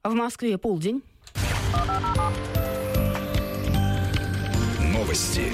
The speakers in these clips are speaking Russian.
В Москве полдень. Новости.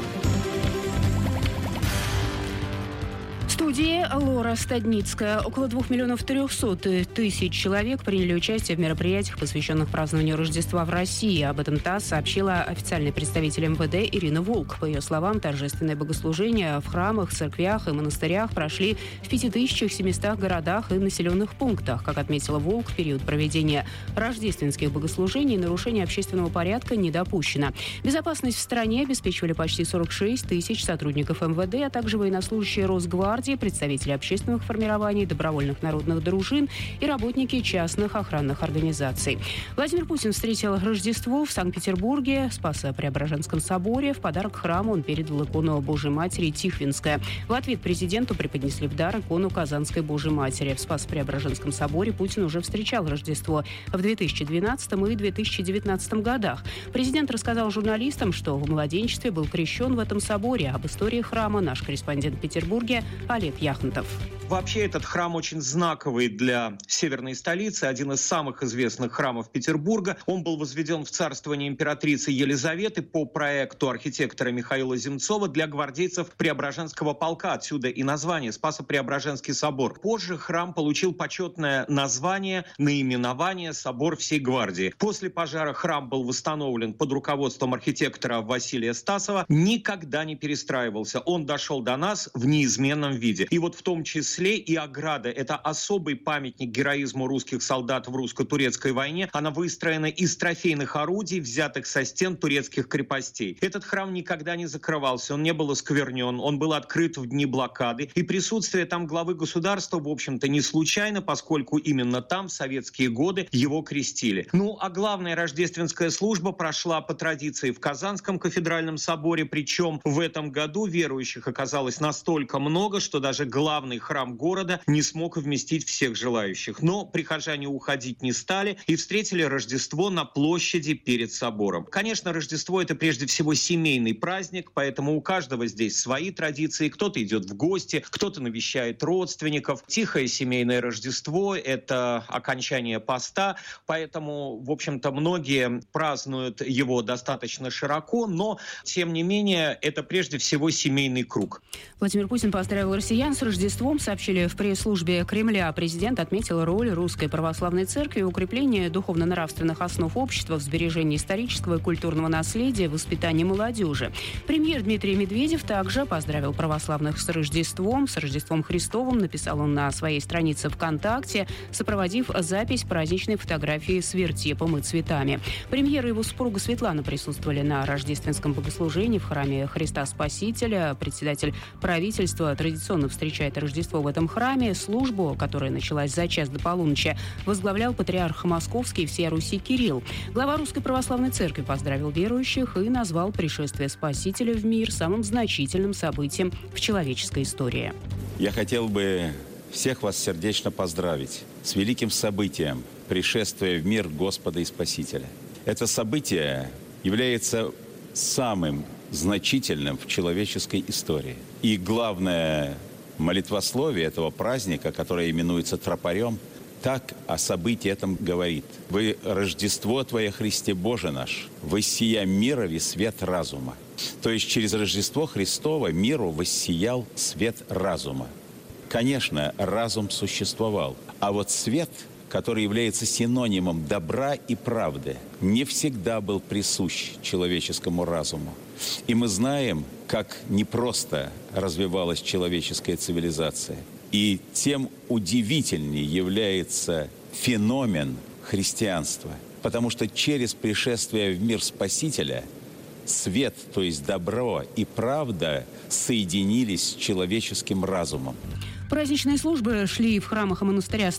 В студии Лора Стадницкая. Около 2 300 000 человек приняли участие в мероприятиях, посвященных празднованию Рождества в России. Об этом ТАСС сообщила официальный представитель МВД Ирина Волк. По ее словам, торжественные богослужения в храмах, церквях и монастырях прошли в 5700 городах и населенных пунктах. Как отметила Волк, в период проведения рождественских богослужений нарушение общественного порядка не допущено. Безопасность в стране обеспечивали почти 46 000 сотрудников МВД, а также военнослужащие Росгвардии, представители общественных формирований, добровольных народных дружин и работники частных охранных организаций. Владимир Путин встретил Рождество в Санкт-Петербурге, в Спасо-Преображенском соборе. В подарок храму он передал икону Божьей Матери Тихвинская. В ответ президенту преподнесли в дар икону Казанской Божьей Матери. В Спасо-Преображенском соборе Путин уже встречал Рождество в 2012 и 2019 годах. Президент рассказал журналистам, что в младенчестве был крещен в этом соборе. Об истории храма наш корреспондент в Петербурге Олег Яхонтов. Вообще этот храм очень знаковый для северной столицы, один из самых известных храмов Петербурга. Он был возведен в царствование императрицы Елизаветы по проекту архитектора Михаила Земцова для гвардейцев Преображенского полка. Отсюда и название Спасо-Преображенский собор. Позже храм получил почетное наименование «Собор всей гвардии». После пожара храм был восстановлен под руководством архитектора Василия Стасова. Никогда не перестраивался. Он дошел до нас в неизменном виде. И вот в том числе и ограда. Это особый памятник героизму русских солдат в русско-турецкой войне. Она выстроена из трофейных орудий, взятых со стен турецких крепостей. Этот храм никогда не закрывался, он не был осквернен, он был открыт в дни блокады. И присутствие там главы государства, в общем-то, не случайно, поскольку именно там в советские годы его крестили. А главная рождественская служба прошла по традиции в Казанском кафедральном соборе, причем в этом году верующих оказалось настолько много, что даже главный храм города не смог вместить всех желающих. Но прихожане уходить не стали и встретили Рождество на площади перед собором. Конечно, Рождество — это прежде всего семейный праздник, поэтому у каждого здесь свои традиции. Кто-то идет в гости, кто-то навещает родственников. Тихое семейное Рождество — это окончание поста, поэтому, в общем-то, многие празднуют его достаточно широко, но, тем не менее, это прежде всего семейный круг. Владимир Путин поздравил россиян с Рождеством, сообщили в пресс-службе Кремля. Президент отметил роль Русской Православной Церкви в укреплении духовно-нравственных основ общества, в сбережении исторического и культурного наследия, воспитании молодежи. Премьер Дмитрий Медведев также поздравил православных с Рождеством Христовым, написал он на своей странице ВКонтакте, сопроводив запись праздничной фотографии с вертепом и цветами. Премьер и его супруга Светлана присутствовали на рождественском богослужении в храме Христа Спасителя. Председатель правительства традиционно встречает Рождество в этом храме. Службу, которая началась за час до полуночи, возглавлял патриарх Московский и всея Руси Кирилл. Глава Русской Православной Церкви поздравил верующих и назвал пришествие Спасителя в мир самым значительным событием в человеческой истории. Я хотел бы всех вас сердечно поздравить с великим событием пришествия в мир Господа и Спасителя. Это событие является самым значительным в человеческой истории. И главное молитвословие этого праздника, которое именуется тропарем, так о событии этом говорит. «Вы Рождество Твое, Христе Боже наш, воссия мира и свет разума». То есть через Рождество Христово миру воссиял свет разума. Конечно, разум существовал, а вот свет, который является синонимом добра и правды, не всегда был присущ человеческому разуму. И мы знаем, как непросто развивалась человеческая цивилизация. И тем удивительнее является феномен христианства, потому что через пришествие в мир Спасителя свет, то есть добро и правда, соединились с человеческим разумом. Праздничные службы шли в храмах и монастырях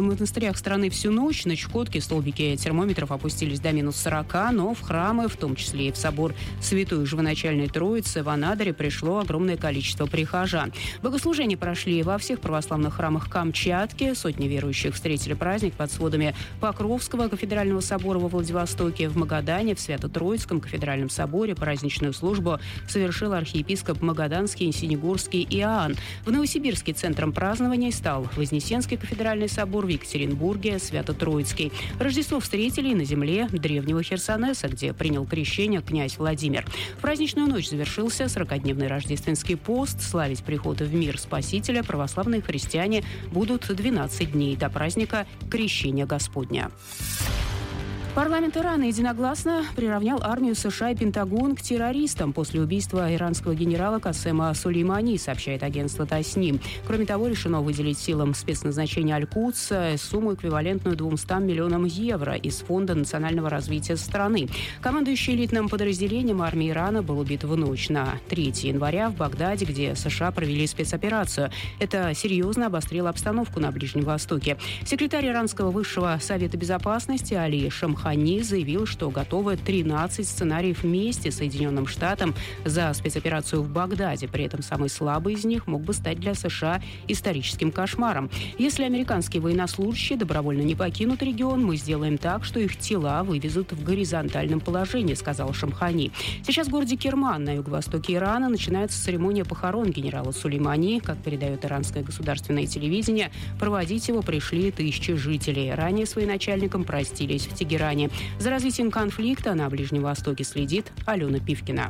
страны всю ночь. На Чукотке столбики термометров опустились до -40, но в храмы, в том числе и в собор Святой Живоначальной Троицы в Анадыре, пришло огромное количество прихожан. Богослужения прошли во всех православных храмах Камчатки. Сотни верующих встретили праздник под сводами Покровского кафедрального собора во Владивостоке. В Магадане, в Свято-Троицком кафедральном соборе праздничную службу совершил архиепископ Магаданский, Синегурский Иоанн. В Новосибирске центр Эпицентром празднований стал Вознесенский кафедральный собор в Екатеринбурге, Свято-Троицкий. Рождество встретили на земле древнего Херсонеса, где принял крещение князь Владимир. В праздничную ночь завершился 40-дневный рождественский пост. Славить приход в мир Спасителя православные христиане будут 12 дней до праздника Крещения Господня. Парламент Ирана единогласно приравнял армию США и Пентагон к террористам после убийства иранского генерала Касема Сулеймани, сообщает агентство ТАСНИМ. Кроме того, решено выделить силам спецназначения Аль-Кудс сумму, эквивалентную 200 миллионам евро из Фонда национального развития страны. Командующий элитным подразделением армии Ирана был убит в ночь на 3 января в Багдаде, где США провели спецоперацию. Это серьезно обострило обстановку на Ближнем Востоке. Секретарь Иранского высшего совета безопасности Али Шамхани заявил, что готовы 13 сценариев вместе с Соединенным Штатом за спецоперацию в Багдаде. При этом самый слабый из них мог бы стать для США историческим кошмаром. Если американские военнослужащие добровольно не покинут регион, мы сделаем так, что их тела вывезут в горизонтальном положении, сказал Шамхани. Сейчас в городе Керман на юго-востоке Ирана начинается церемония похорон генерала Сулеймани. Как передает иранское государственное телевидение, проводить его пришли тысячи жителей. Ранее с военачальником простились в Тегеране. За развитием конфликта на Ближнем Востоке следит Алена Пивкина.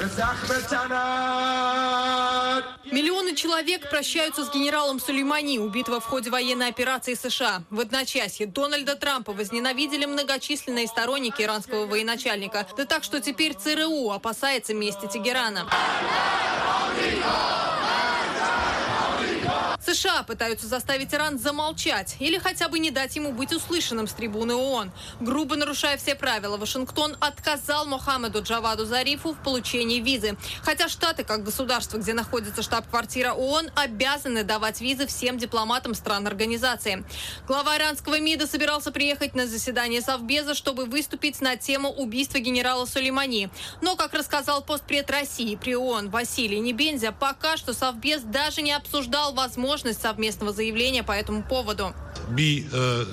Миллионы человек прощаются с генералом Сулеймани, убитого в ходе военной операции США. В одночасье Дональда Трампа возненавидели многочисленные сторонники иранского военачальника. Да так, что теперь ЦРУ опасается мести Тегерана. США пытаются заставить Иран замолчать или хотя бы не дать ему быть услышанным с трибуны ООН. Грубо нарушая все правила, Вашингтон отказал Мохаммеду Джаваду Зарифу в получении визы. Хотя Штаты, как государство, где находится штаб-квартира ООН, обязаны давать визы всем дипломатам стран организации. Глава иранского МИДа собирался приехать на заседание Совбеза, чтобы выступить на тему убийства генерала Сулеймани. Но, как рассказал постпред России при ООН Василий Небензя, пока что Совбез даже не обсуждал возможность совместного заявления по этому поводу. Мы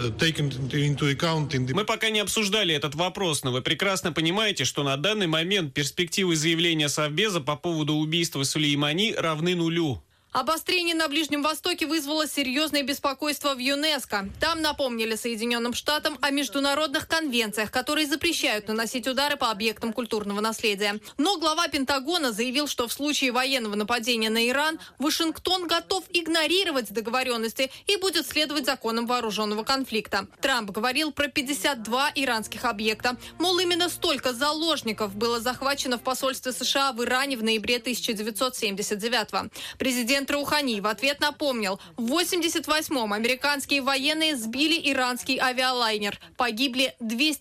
пока не обсуждали этот вопрос, но вы прекрасно понимаете, что на данный момент перспективы заявления Совбеза по поводу убийства Сулеймани равны нулю. Обострение на Ближнем Востоке вызвало серьезное беспокойство в ЮНЕСКО. Там напомнили Соединенным Штатам о международных конвенциях, которые запрещают наносить удары по объектам культурного наследия. Но глава Пентагона заявил, что в случае военного нападения на Иран Вашингтон готов игнорировать договоренности и будет следовать законам вооруженного конфликта. Трамп говорил про 52 иранских объекта. Мол, именно столько заложников было захвачено в посольстве США в Иране в ноябре 1979-го. Президент Роухани в ответ напомнил, в 1988-м американские военные сбили иранский авиалайнер. Погибли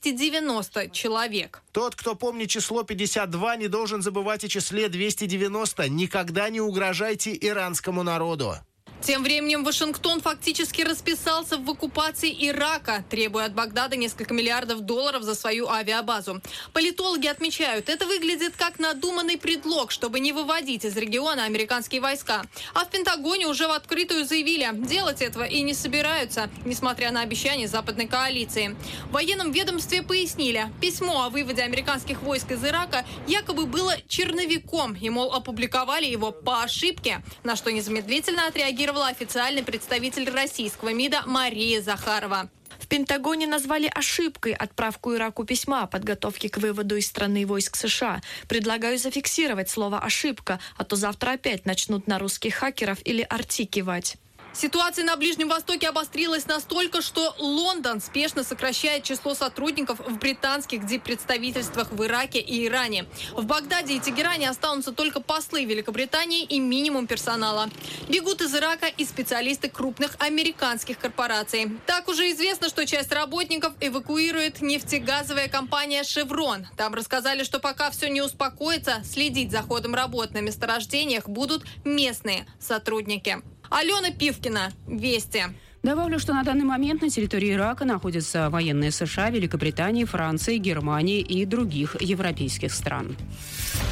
290 человек. Тот, кто помнит число 52, не должен забывать о числе 290. Никогда не угрожайте иранскому народу. Тем временем Вашингтон фактически расписался в оккупации Ирака, требуя от Багдада несколько миллиардов долларов за свою авиабазу. Политологи отмечают, это выглядит как надуманный предлог, чтобы не выводить из региона американские войска. А в Пентагоне уже в открытую заявили, делать этого и не собираются, несмотря на обещания западной коалиции. В военном ведомстве пояснили, письмо о выводе американских войск из Ирака якобы было черновиком, и, мол, опубликовали его по ошибке, на что незамедлительно отреагировали официальный представитель российского МИДа Мария Захарова. В Пентагоне назвали ошибкой отправку Ираку письма о подготовке к выводу из страны войск США. Предлагаю зафиксировать слово «ошибка», а то завтра опять начнут на русских хакеров или арти кивать. Ситуация на Ближнем Востоке обострилась настолько, что Лондон спешно сокращает число сотрудников в британских диппредставительствах в Ираке и Иране. В Багдаде и Тегеране останутся только послы Великобритании и минимум персонала. Бегут из Ирака и специалисты крупных американских корпораций. Так уже известно, что часть работников эвакуирует нефтегазовая компания «Шеврон». Там рассказали, что пока все не успокоится, следить за ходом работ на месторождениях будут местные сотрудники. Алена Пивкина, Вести. Добавлю, что на данный момент на территории Ирака находятся военные США, Великобритании, Франции, Германии и других европейских стран.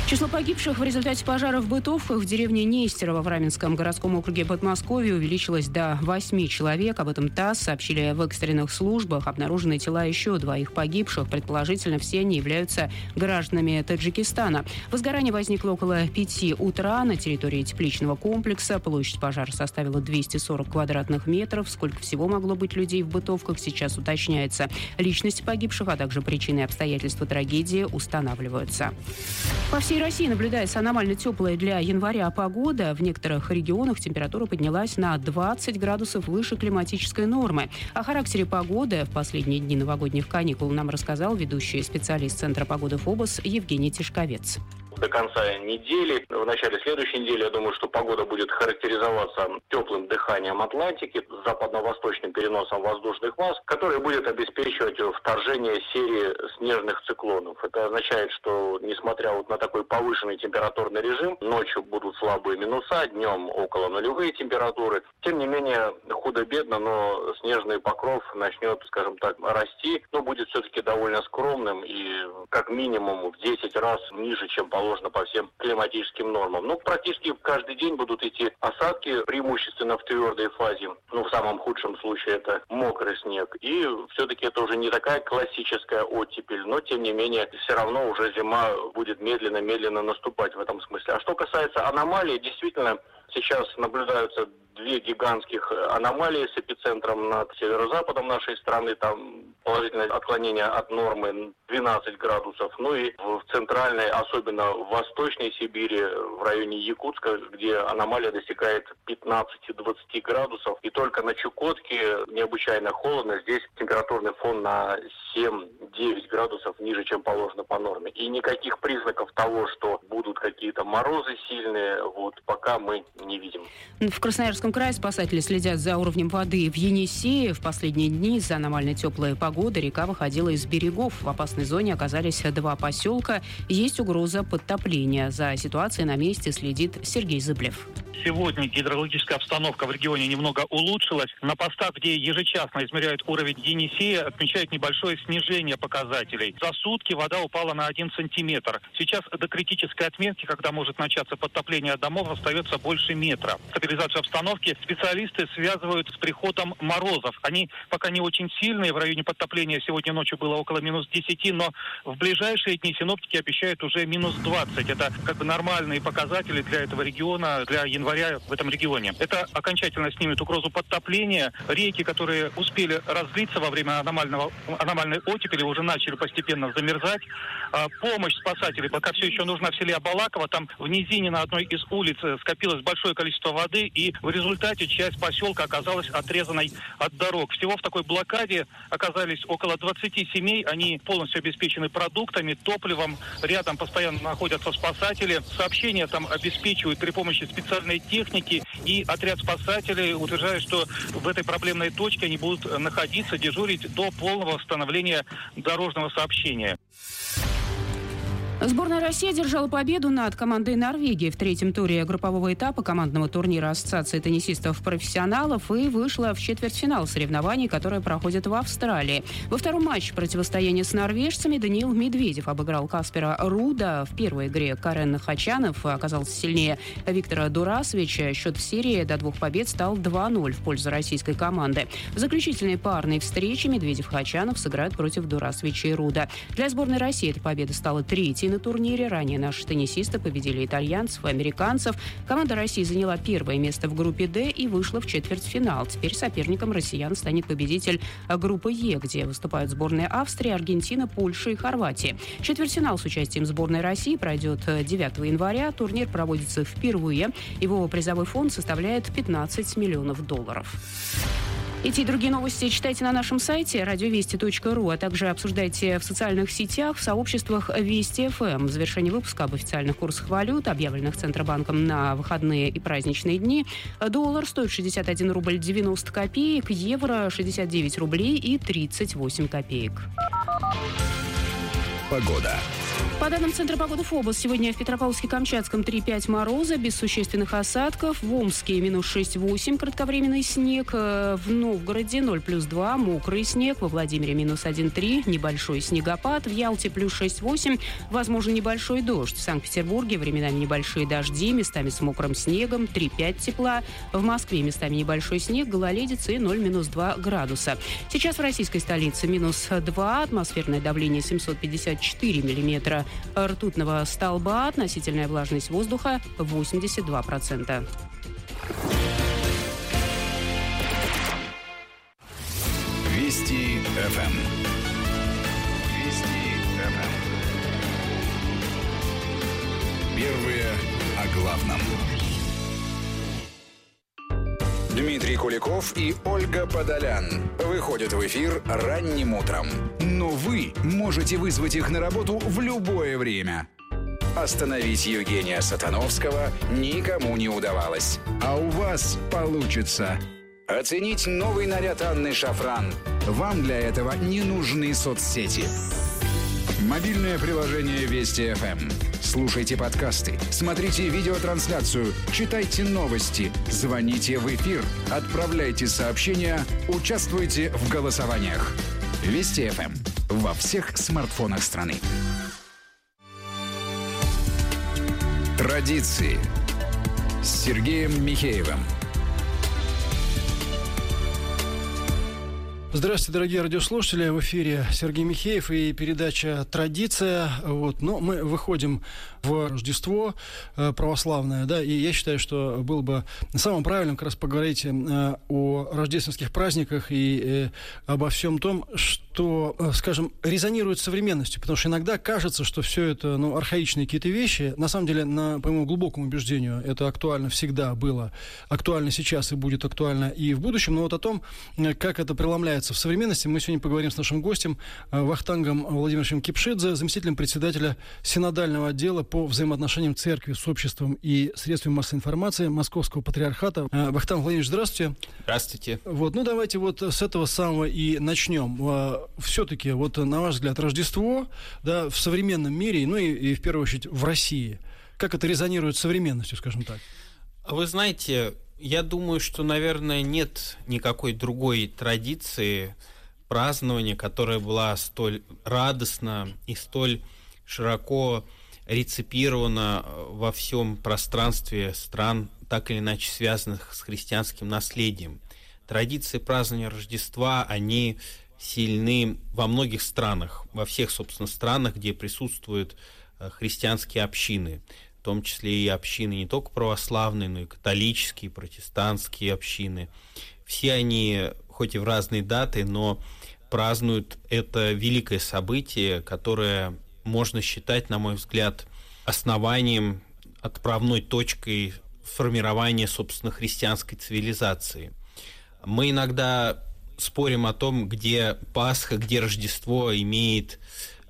Число погибших в результате пожара в бытовках в деревне Нестерово в Раменском городском округе Подмосковья увеличилось до 8 человек. Об этом ТАСС сообщили в экстренных службах. Обнаружены тела еще 2 погибших. Предположительно, все они являются гражданами Таджикистана. Возгорание возникло около 5 утра на территории тепличного комплекса. Площадь пожара составила 240 квадратных метров. Сколько всего могло быть людей в бытовках, сейчас уточняется. Личности погибших, а также причины и обстоятельства трагедии устанавливаются. По всей России наблюдается аномально теплая для января погода. В некоторых регионах температура поднялась на 20 градусов выше климатической нормы. О характере погоды в последние дни новогодних каникул нам рассказал ведущий специалист Центра погоды ФОБОС Евгений Тишковец. До конца недели, в начале следующей недели, я думаю, что погода будет характеризоваться теплым дыханием Атлантики с западно-восточным переносом воздушных масс, который будет обеспечивать вторжение серии снежных циклонов. Это означает, что несмотря вот на такой повышенный температурный режим, ночью будут слабые минуса, днем около нулевые температуры. Тем не менее, худо-бедно, но снежный покров начнет, скажем так, расти, но будет все-таки довольно скромным и как минимум в 10 раз ниже, чем положено по всем климатическим нормам. Ну, практически каждый день будут идти осадки, преимущественно в твердой фазе. Ну, в самом худшем случае это мокрый снег. И все-таки это уже не такая классическая оттепель, но, тем не менее, все равно уже зима будет медленно-медленно наступать в этом смысле. А что касается аномалий, действительно, сейчас наблюдаются 2 гигантских аномалии с эпицентром над северо-западом нашей страны. Там положительное отклонение от нормы 12 градусов. Ну и в центральной, особенно в Восточной Сибири, в районе Якутска, где аномалия достигает 15-20 градусов. И только на Чукотке необычайно холодно. Здесь температурный фон на 7-9 градусов ниже, чем положено по норме. И никаких признаков того, что будут какие-то морозы сильные, вот пока мы не видим. В Красноярском крае спасатели следят за уровнем воды в Енисее. В последние дни из-за аномально теплой погоды река выходила из берегов. В опасной зоне оказались 2 поселка. Есть угроза подтопления. За ситуацией на месте следит Сергей Зыблев. Сегодня гидрологическая обстановка в регионе немного улучшилась. На постах, где ежечасно измеряют уровень Енисея, отмечают небольшое снижение показателей. За сутки вода упала на 1 сантиметр. Сейчас до критической отметки, когда может начаться подтопление домов, остается больше метра. Стабилизацию обстановки специалисты связывают с приходом морозов. Они пока не очень сильные. В районе подтопления сегодня ночью было около минус 10, но в ближайшие дни синоптики обещают уже минус 20. Это как бы нормальные показатели для этого региона, для января в этом регионе. Это окончательно снимет угрозу подтопления. Реки, которые успели разлиться во время аномальной оттепели, уже начали постепенно замерзать. Помощь спасателей пока все еще нужна в селе Абалаково. Там в низине на одной из улиц скопилось большое количество воды, и в результате часть поселка оказалась отрезанной от дорог. Всего в такой блокаде оказались около 20 семей. Они полностью обеспечены продуктами, топливом. Рядом постоянно находятся спасатели. Сообщения там обеспечивают при помощи специальной техники, и отряд спасателей утверждает, что в этой проблемной точке они будут находиться, дежурить до полного восстановления дорожного сообщения. Сборная России одержала победу над командой Норвегии в 3-м туре группового этапа командного турнира Ассоциации теннисистов-профессионалов и вышла в четвертьфинал соревнований, которые проходят в Австралии. Во 2-м матче противостояния с норвежцами Даниил Медведев обыграл Каспера Руда. В первой игре Карен Хачанов оказался сильнее Виктора Дурасовича. Счет в серии до 2 побед стал 2-0 в пользу российской команды. В заключительной парной встрече Медведев-Хачанов сыграют против Дурасовича и Руда. Для сборной России эта победа стала 3-й на турнире. Ранее наши теннисисты победили итальянцев и американцев. Команда России заняла 1-е место в группе «Д» и вышла в четвертьфинал. Теперь соперником россиян станет победитель группы «Е», где выступают сборные Австрии, Аргентины, Польши и Хорватии. Четвертьфинал с участием сборной России пройдет 9 января. Турнир проводится впервые. Его призовой фонд составляет $15 миллионов. Эти и другие новости читайте на нашем сайте радиовести.ру, а также обсуждайте в социальных сетях, в сообществах Вести ФМ. В завершении выпуска об официальных курсах валют, объявленных Центробанком на выходные и праздничные дни. Доллар стоит 61 рубль 90 копеек, евро 69 рублей и 38 копеек. Погода. По данным Центра погоды ФОБОС, сегодня в Петропавловске-Камчатском 3,5 мороза, без существенных осадков. В Омске минус 6,8, кратковременный снег. В Новгороде 0 плюс 2, мокрый снег. Во Владимире минус 1,3, небольшой снегопад. В Ялте плюс 6,8, возможен небольшой дождь. В Санкт-Петербурге временами небольшие дожди, местами с мокрым снегом, 3,5 тепла. В Москве местами небольшой снег, гололедица и 0 минус 2 градуса. Сейчас в российской столице минус 2, атмосферное давление 754 миллиметра ртутного столба, относительная влажность воздуха 82%. Вести ФМ. Вести ФМ. Первые о главном. Дмитрий Куликов и Ольга Подолян выходят в эфир ранним утром. Но вы можете вызвать их на работу в любое время. Остановить Евгения Сатановского никому не удавалось. А у вас получится. Оценить новый наряд Анны Шафран. Вам для этого не нужны соцсети. Мобильное приложение Вести ФМ. Слушайте подкасты, смотрите видеотрансляцию, читайте новости, звоните в эфир, отправляйте сообщения, участвуйте в голосованиях. Вести ФМ. Во всех смартфонах страны. Традиции с Сергеем Михеевым. Здравствуйте, дорогие радиослушатели. В эфире Сергей Михеев и передача «Традиция». Но мы выходим в Рождество православное, да, и я считаю, что было бы самым правильным как раз поговорить о рождественских праздниках и обо всем том, что, скажем, резонирует с современностью, потому что иногда кажется, что все это, архаичные какие-то вещи. На самом деле, по моему глубокому убеждению, это актуально всегда было, актуально сейчас и будет актуально и в будущем. Но вот о том, как это преломляется в современности, мы сегодня поговорим с нашим гостем Вахтангом Владимировичем Кипшидзе, заместителем председателя синодального отдела по взаимоотношениям церкви с обществом и средствами массовой информации Московского патриархата. Вахтанг Владимирович, здравствуйте. Здравствуйте. Давайте с этого самого и начнем. Все-таки, на ваш взгляд, Рождество, да, в современном мире, и в первую очередь в России, как это резонирует с современностью, скажем так? Вы знаете, я думаю, что, наверное, нет никакой другой традиции празднования, которая была столь радостна и столь широко реципирована во всем пространстве стран, так или иначе связанных с христианским наследием. Традиции празднования Рождества, они сильны во многих странах, во всех, собственно, странах, где присутствуют христианские общины, в том числе и общины не только православные, но и католические, протестантские общины. Все они, хоть и в разные даты, но празднуют это великое событие, которое можно считать, на мой взгляд, основанием, отправной точкой формирования, собственно, христианской цивилизации. Мы иногда спорим о том, где Пасха, где Рождество имеет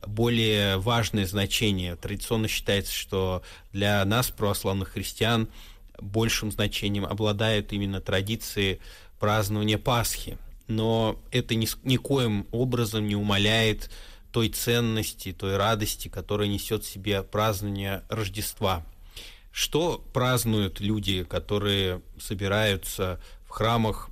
более важное значение. Традиционно считается, что для нас, православных христиан, большим значением обладают именно традиции празднования Пасхи. Но это никоим образом не умаляет той ценности, той радости, которая несет в себе празднование Рождества. Что празднуют люди, которые собираются в храмах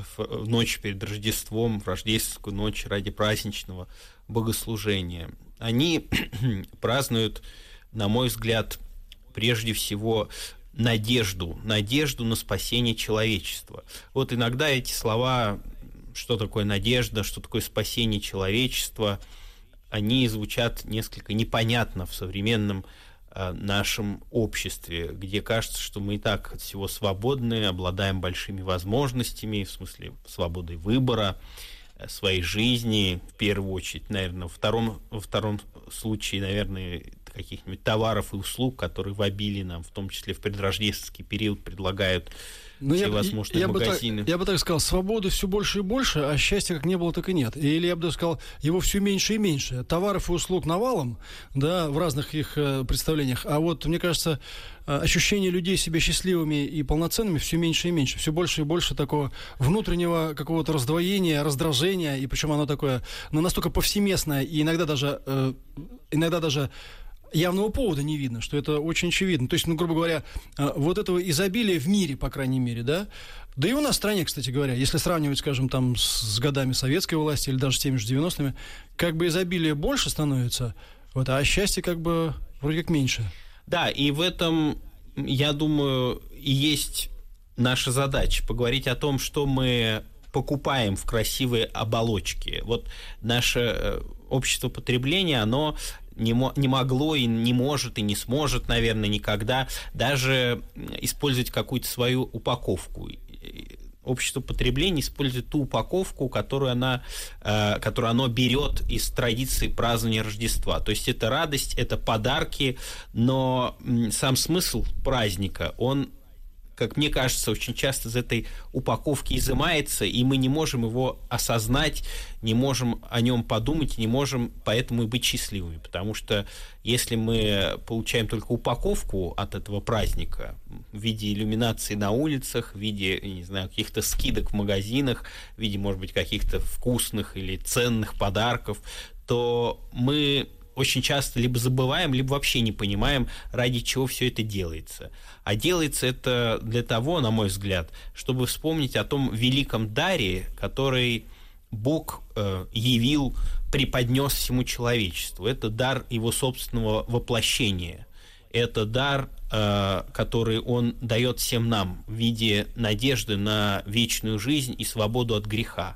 в ночь перед Рождеством, в рождественскую ночь ради праздничного богослужения? Они празднуют, на мой взгляд, прежде всего надежду на спасение человечества. Иногда эти слова, что такое надежда, что такое спасение человечества, они звучат несколько непонятно в современном нашем обществе, где кажется, что мы и так от всего свободны, обладаем большими возможностями, в смысле свободой выбора своей жизни, в первую очередь, наверное, во втором случае, наверное, каких-нибудь товаров и услуг, которые в обилии нам, в том числе в предрождественский период, предлагают все возможные магазины. Я бы так сказал, свободы все больше и больше, а счастья как не было, так и нет. Или я бы даже сказал, его все меньше и меньше. Товаров и услуг навалом, да, в разных их представлениях. А вот, мне кажется, ощущение людей себя счастливыми и полноценными все меньше и меньше. Все больше и больше такого внутреннего какого-то раздвоения, раздражения, и причем оно такое, ну, настолько повсеместное, и иногда даже явного повода не видно, что это очень очевидно. То есть, ну, грубо говоря, вот этого изобилия в мире, по крайней мере, да, да и у нас в стране, кстати говоря, если сравнивать, скажем, там с годами советской власти или даже с теми же 90-ми, как бы изобилие больше становится, вот, а счастье как бы вроде как меньше. Да, и в этом, я думаю, и есть наша задача — поговорить о том, что мы покупаем в красивые оболочки. Вот наше общество потребления, оно не могло и не может, и не сможет, наверное, никогда даже использовать какую-то свою упаковку. Общество потребления использует ту упаковку, которую оно берет из традиции празднования Рождества. То есть это радость, это подарки, но сам смысл праздника, он, как мне кажется, очень часто из этой упаковки изымается, и мы не можем его осознать, не можем о нем подумать, не можем поэтому и быть счастливыми. Потому что если мы получаем только упаковку от этого праздника в виде иллюминации на улицах, в виде, не знаю, каких-то скидок в магазинах, в виде, может быть, каких-то вкусных или ценных подарков, то мы очень часто либо забываем, либо вообще не понимаем, ради чего все это делается. А делается это для того, на мой взгляд, чтобы вспомнить о том великом даре, который Бог явил, преподнес всему человечеству. Это дар его собственного воплощения. Это дар, который он дает всем нам в виде надежды на вечную жизнь и свободу от греха.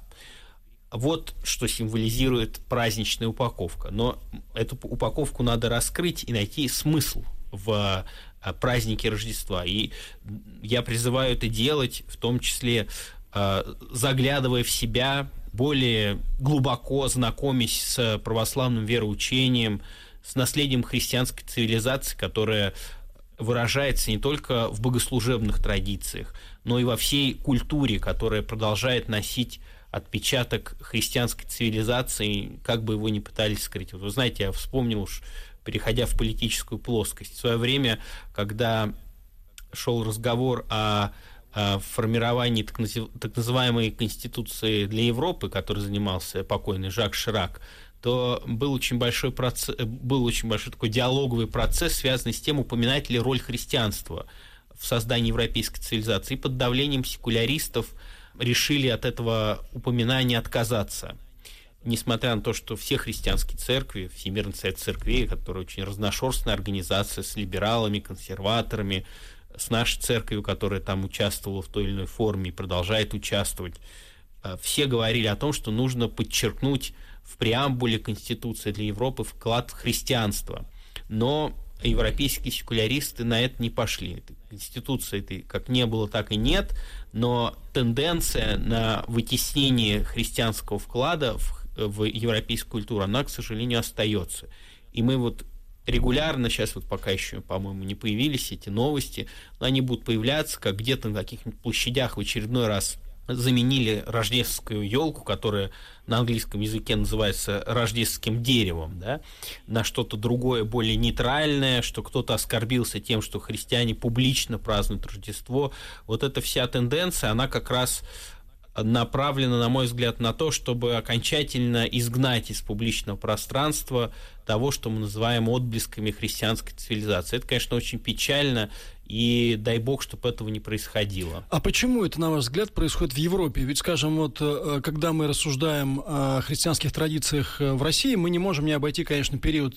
Вот что символизирует праздничная упаковка. Но эту упаковку надо раскрыть и найти смысл в празднике Рождества. И я призываю это делать, в том числе заглядывая в себя, более глубоко знакомясь с православным вероучением, с наследием христианской цивилизации, которая выражается не только в богослужебных традициях, но и во всей культуре, которая продолжает носить отпечаток христианской цивилизации, как бы его ни пытались скрыть. Вот вы знаете, я вспомнил уж, переходя в политическую плоскость, в свое время, когда шел разговор о формировании так называемой Конституции для Европы, которой занимался покойный Жак Ширак, то был очень большой такой диалоговый процесс, связанный с тем, упоминать ли роль христианства в создании европейской цивилизации. И под давлением секуляристов решили от этого упоминания отказаться. Несмотря на то, что все христианские церкви, Всемирный совет церквей, которая очень разношерстная организация с либералами, консерваторами, с нашей церковью, которая там участвовала в той или иной форме и продолжает участвовать, все говорили о том, что нужно подчеркнуть в преамбуле Конституции для Европы вклад христианства. Но европейские секуляристы на это не пошли. Конституции этой как не было, так и нет, но тенденция на вытеснение христианского вклада в европейскую культуру, она, к сожалению, остается. И мы вот регулярно, сейчас вот пока еще, по-моему, не появились эти новости, но они будут появляться, как где-то на каких-нибудь площадях в очередной раз заменили рождественскую елку, которая на английском языке называется рождественским деревом, да, на что-то другое, более нейтральное, что кто-то оскорбился тем, что христиане публично празднуют Рождество. Вот эта вся тенденция, она как раз направлена, на мой взгляд, на то, чтобы окончательно изгнать из публичного пространства того, что мы называем отблесками христианской цивилизации. Это, конечно, очень печально, и дай бог, чтобы этого не происходило. А почему это, на ваш взгляд, происходит в Европе? Ведь, скажем, вот когда мы рассуждаем о христианских традициях в России, мы не можем не обойти, конечно, период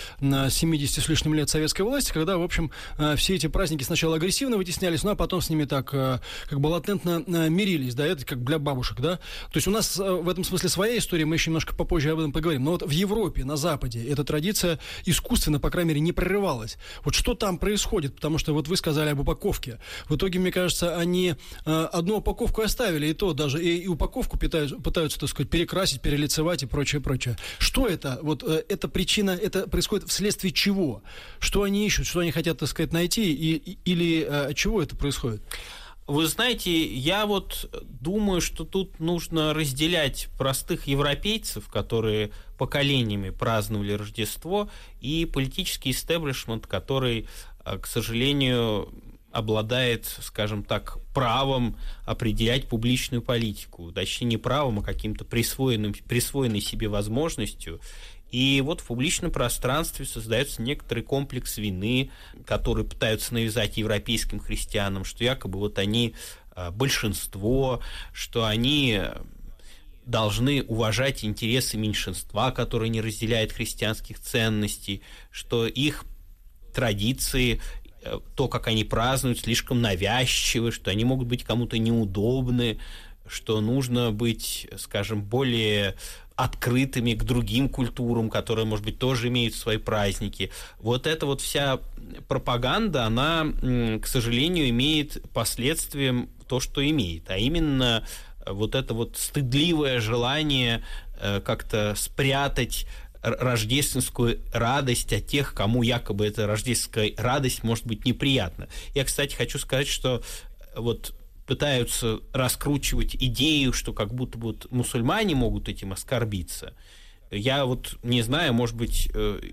70 с лишним лет советской власти, когда, в общем, все эти праздники сначала агрессивно вытеснялись, ну а потом с ними так как бы латентно мирились, да, это как для бабушек, да. То есть у нас в этом смысле своя история, мы еще немножко попозже об этом поговорим. Но вот в Европе, на Западе, эта традиция искусственно, по крайней мере, не прерывалась. Вот что там происходит? Потому что вот вы сказали об упаковке. В итоге, мне кажется, они одну упаковку оставили, и то даже и упаковку пытаются, так сказать, перекрасить, перелицевать и прочее. Что это? Вот эта причина, это происходит вследствие чего? Что они ищут, что они хотят, так сказать, найти, или от чего это происходит? Вы знаете, я вот думаю, что тут нужно разделять простых европейцев, которые поколениями праздновали Рождество, и политический истеблишмент, который, к сожалению, обладает, скажем так, правом определять публичную политику. Точнее, не правом, а каким-то присвоенной себе возможностью. И вот в публичном пространстве создается некоторый комплекс вины, который пытаются навязать европейским христианам, что якобы вот они большинство, что они должны уважать интересы меньшинства, которые не разделяют христианских ценностей, что их традиции, то, как они празднуют, слишком навязчивы, что они могут быть кому-то неудобны, что нужно быть, скажем, более открытыми к другим культурам, которые, может быть, тоже имеют свои праздники. Вот эта вот вся пропаганда, она, к сожалению, имеет последствием то, что имеет, а именно вот это вот стыдливое желание как-то спрятать рождественскую радость от тех, кому якобы эта рождественская радость может быть неприятна. Я, кстати, хочу сказать, что вот пытаются раскручивать идею, что как будто бы вот мусульмане могут этим оскорбиться. Я вот не знаю, может быть,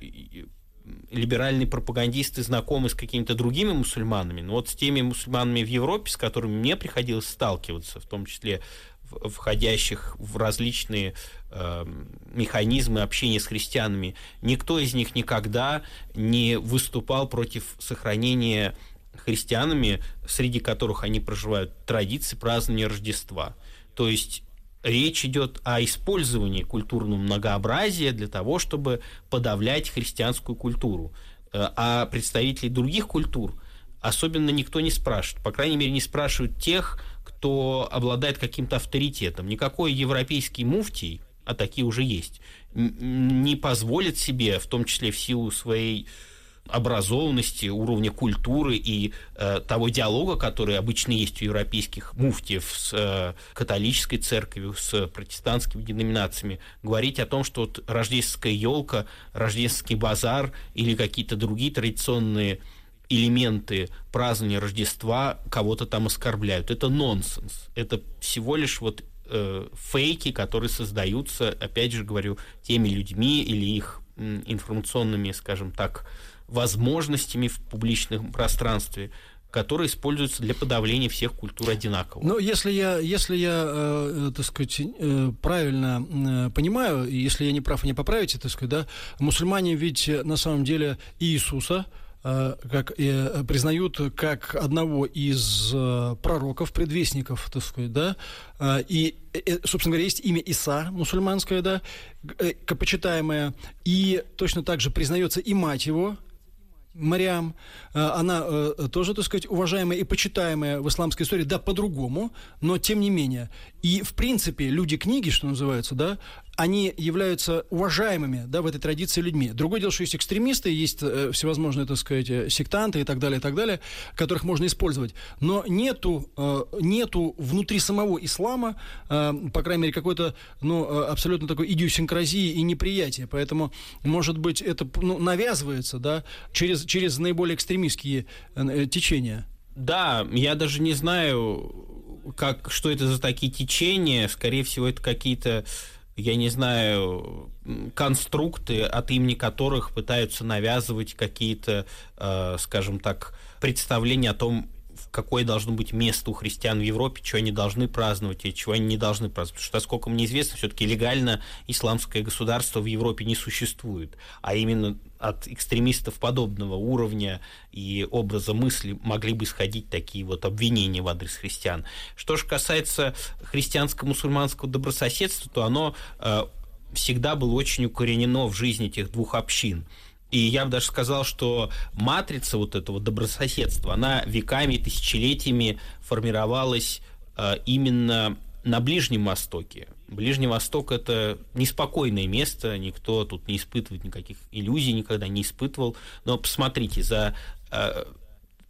либеральные пропагандисты знакомы с какими-то другими мусульманами, но вот с теми мусульманами в Европе, с которыми мне приходилось сталкиваться, в том числе входящих в различные механизмы общения с христианами, никто из них никогда не выступал против сохранения христианами, среди которых они проживают, традиции празднования Рождества. То есть речь идет о использовании культурного многообразия для того, чтобы подавлять христианскую культуру. А представителей других культур особенно никто не спрашивает. По крайней мере, не спрашивают тех, кто обладает каким-то авторитетом. Никакой европейский муфтий, а такие уже есть, не позволит себе, в том числе в силу своей образованности, уровня культуры и того диалога, который обычно есть у европейских муфтиев с католической церковью, с протестантскими деноминациями, говорить о том, что вот рождественская елка, рождественский базар или какие-то другие традиционные элементы празднования Рождества кого-то там оскорбляют. Это нонсенс. Это всего лишь вот фейки, которые создаются, опять же говорю, теми людьми или их информационными, скажем так, возможностями в публичном пространстве, которые используются для подавления всех культур одинаково. Но если я, так сказать, правильно понимаю, если я не прав, не поправите, так сказать, да, мусульмане ведь на самом деле Иисуса признают как одного из пророков, предвестников, так сказать, да, и, собственно говоря, есть имя Иса, мусульманское, да, почитаемое, и точно так же признается и мать его, Мариам, она тоже, так сказать, уважаемая и почитаемая в исламской истории, да, по-другому, но тем не менее. И, в принципе, люди книги, что называется, да, они являются уважаемыми, да, в этой традиции людьми. Другое дело, что есть экстремисты, есть всевозможные, так сказать, сектанты и так далее, которых можно использовать. Но нету внутри самого ислама, по крайней мере, какой-то, абсолютно такой идиосинкразии и неприятия. Поэтому, может быть, это навязывается, да, через наиболее экстремистские течения. Да, я даже не знаю, что это за такие течения. Скорее всего, это какие-то, я не знаю, конструкты, от имени которых пытаются навязывать какие-то, скажем так, представления о том, какое должно быть место у христиан в Европе, что они должны праздновать и чего они не должны праздновать. Потому что, насколько мне известно, все-таки легально исламское государство в Европе не существует. А именно от экстремистов подобного уровня и образа мысли могли бы исходить такие вот обвинения в адрес христиан. Что же касается христианско-мусульманского добрососедства, то оно всегда было очень укоренено в жизни этих двух общин. И я бы даже сказал, что матрица вот этого добрососедства, она веками, тысячелетиями формировалась именно на Ближнем Востоке. Ближний Восток – это неспокойное место, никто тут не испытывает никаких иллюзий, никогда не испытывал. Но посмотрите, за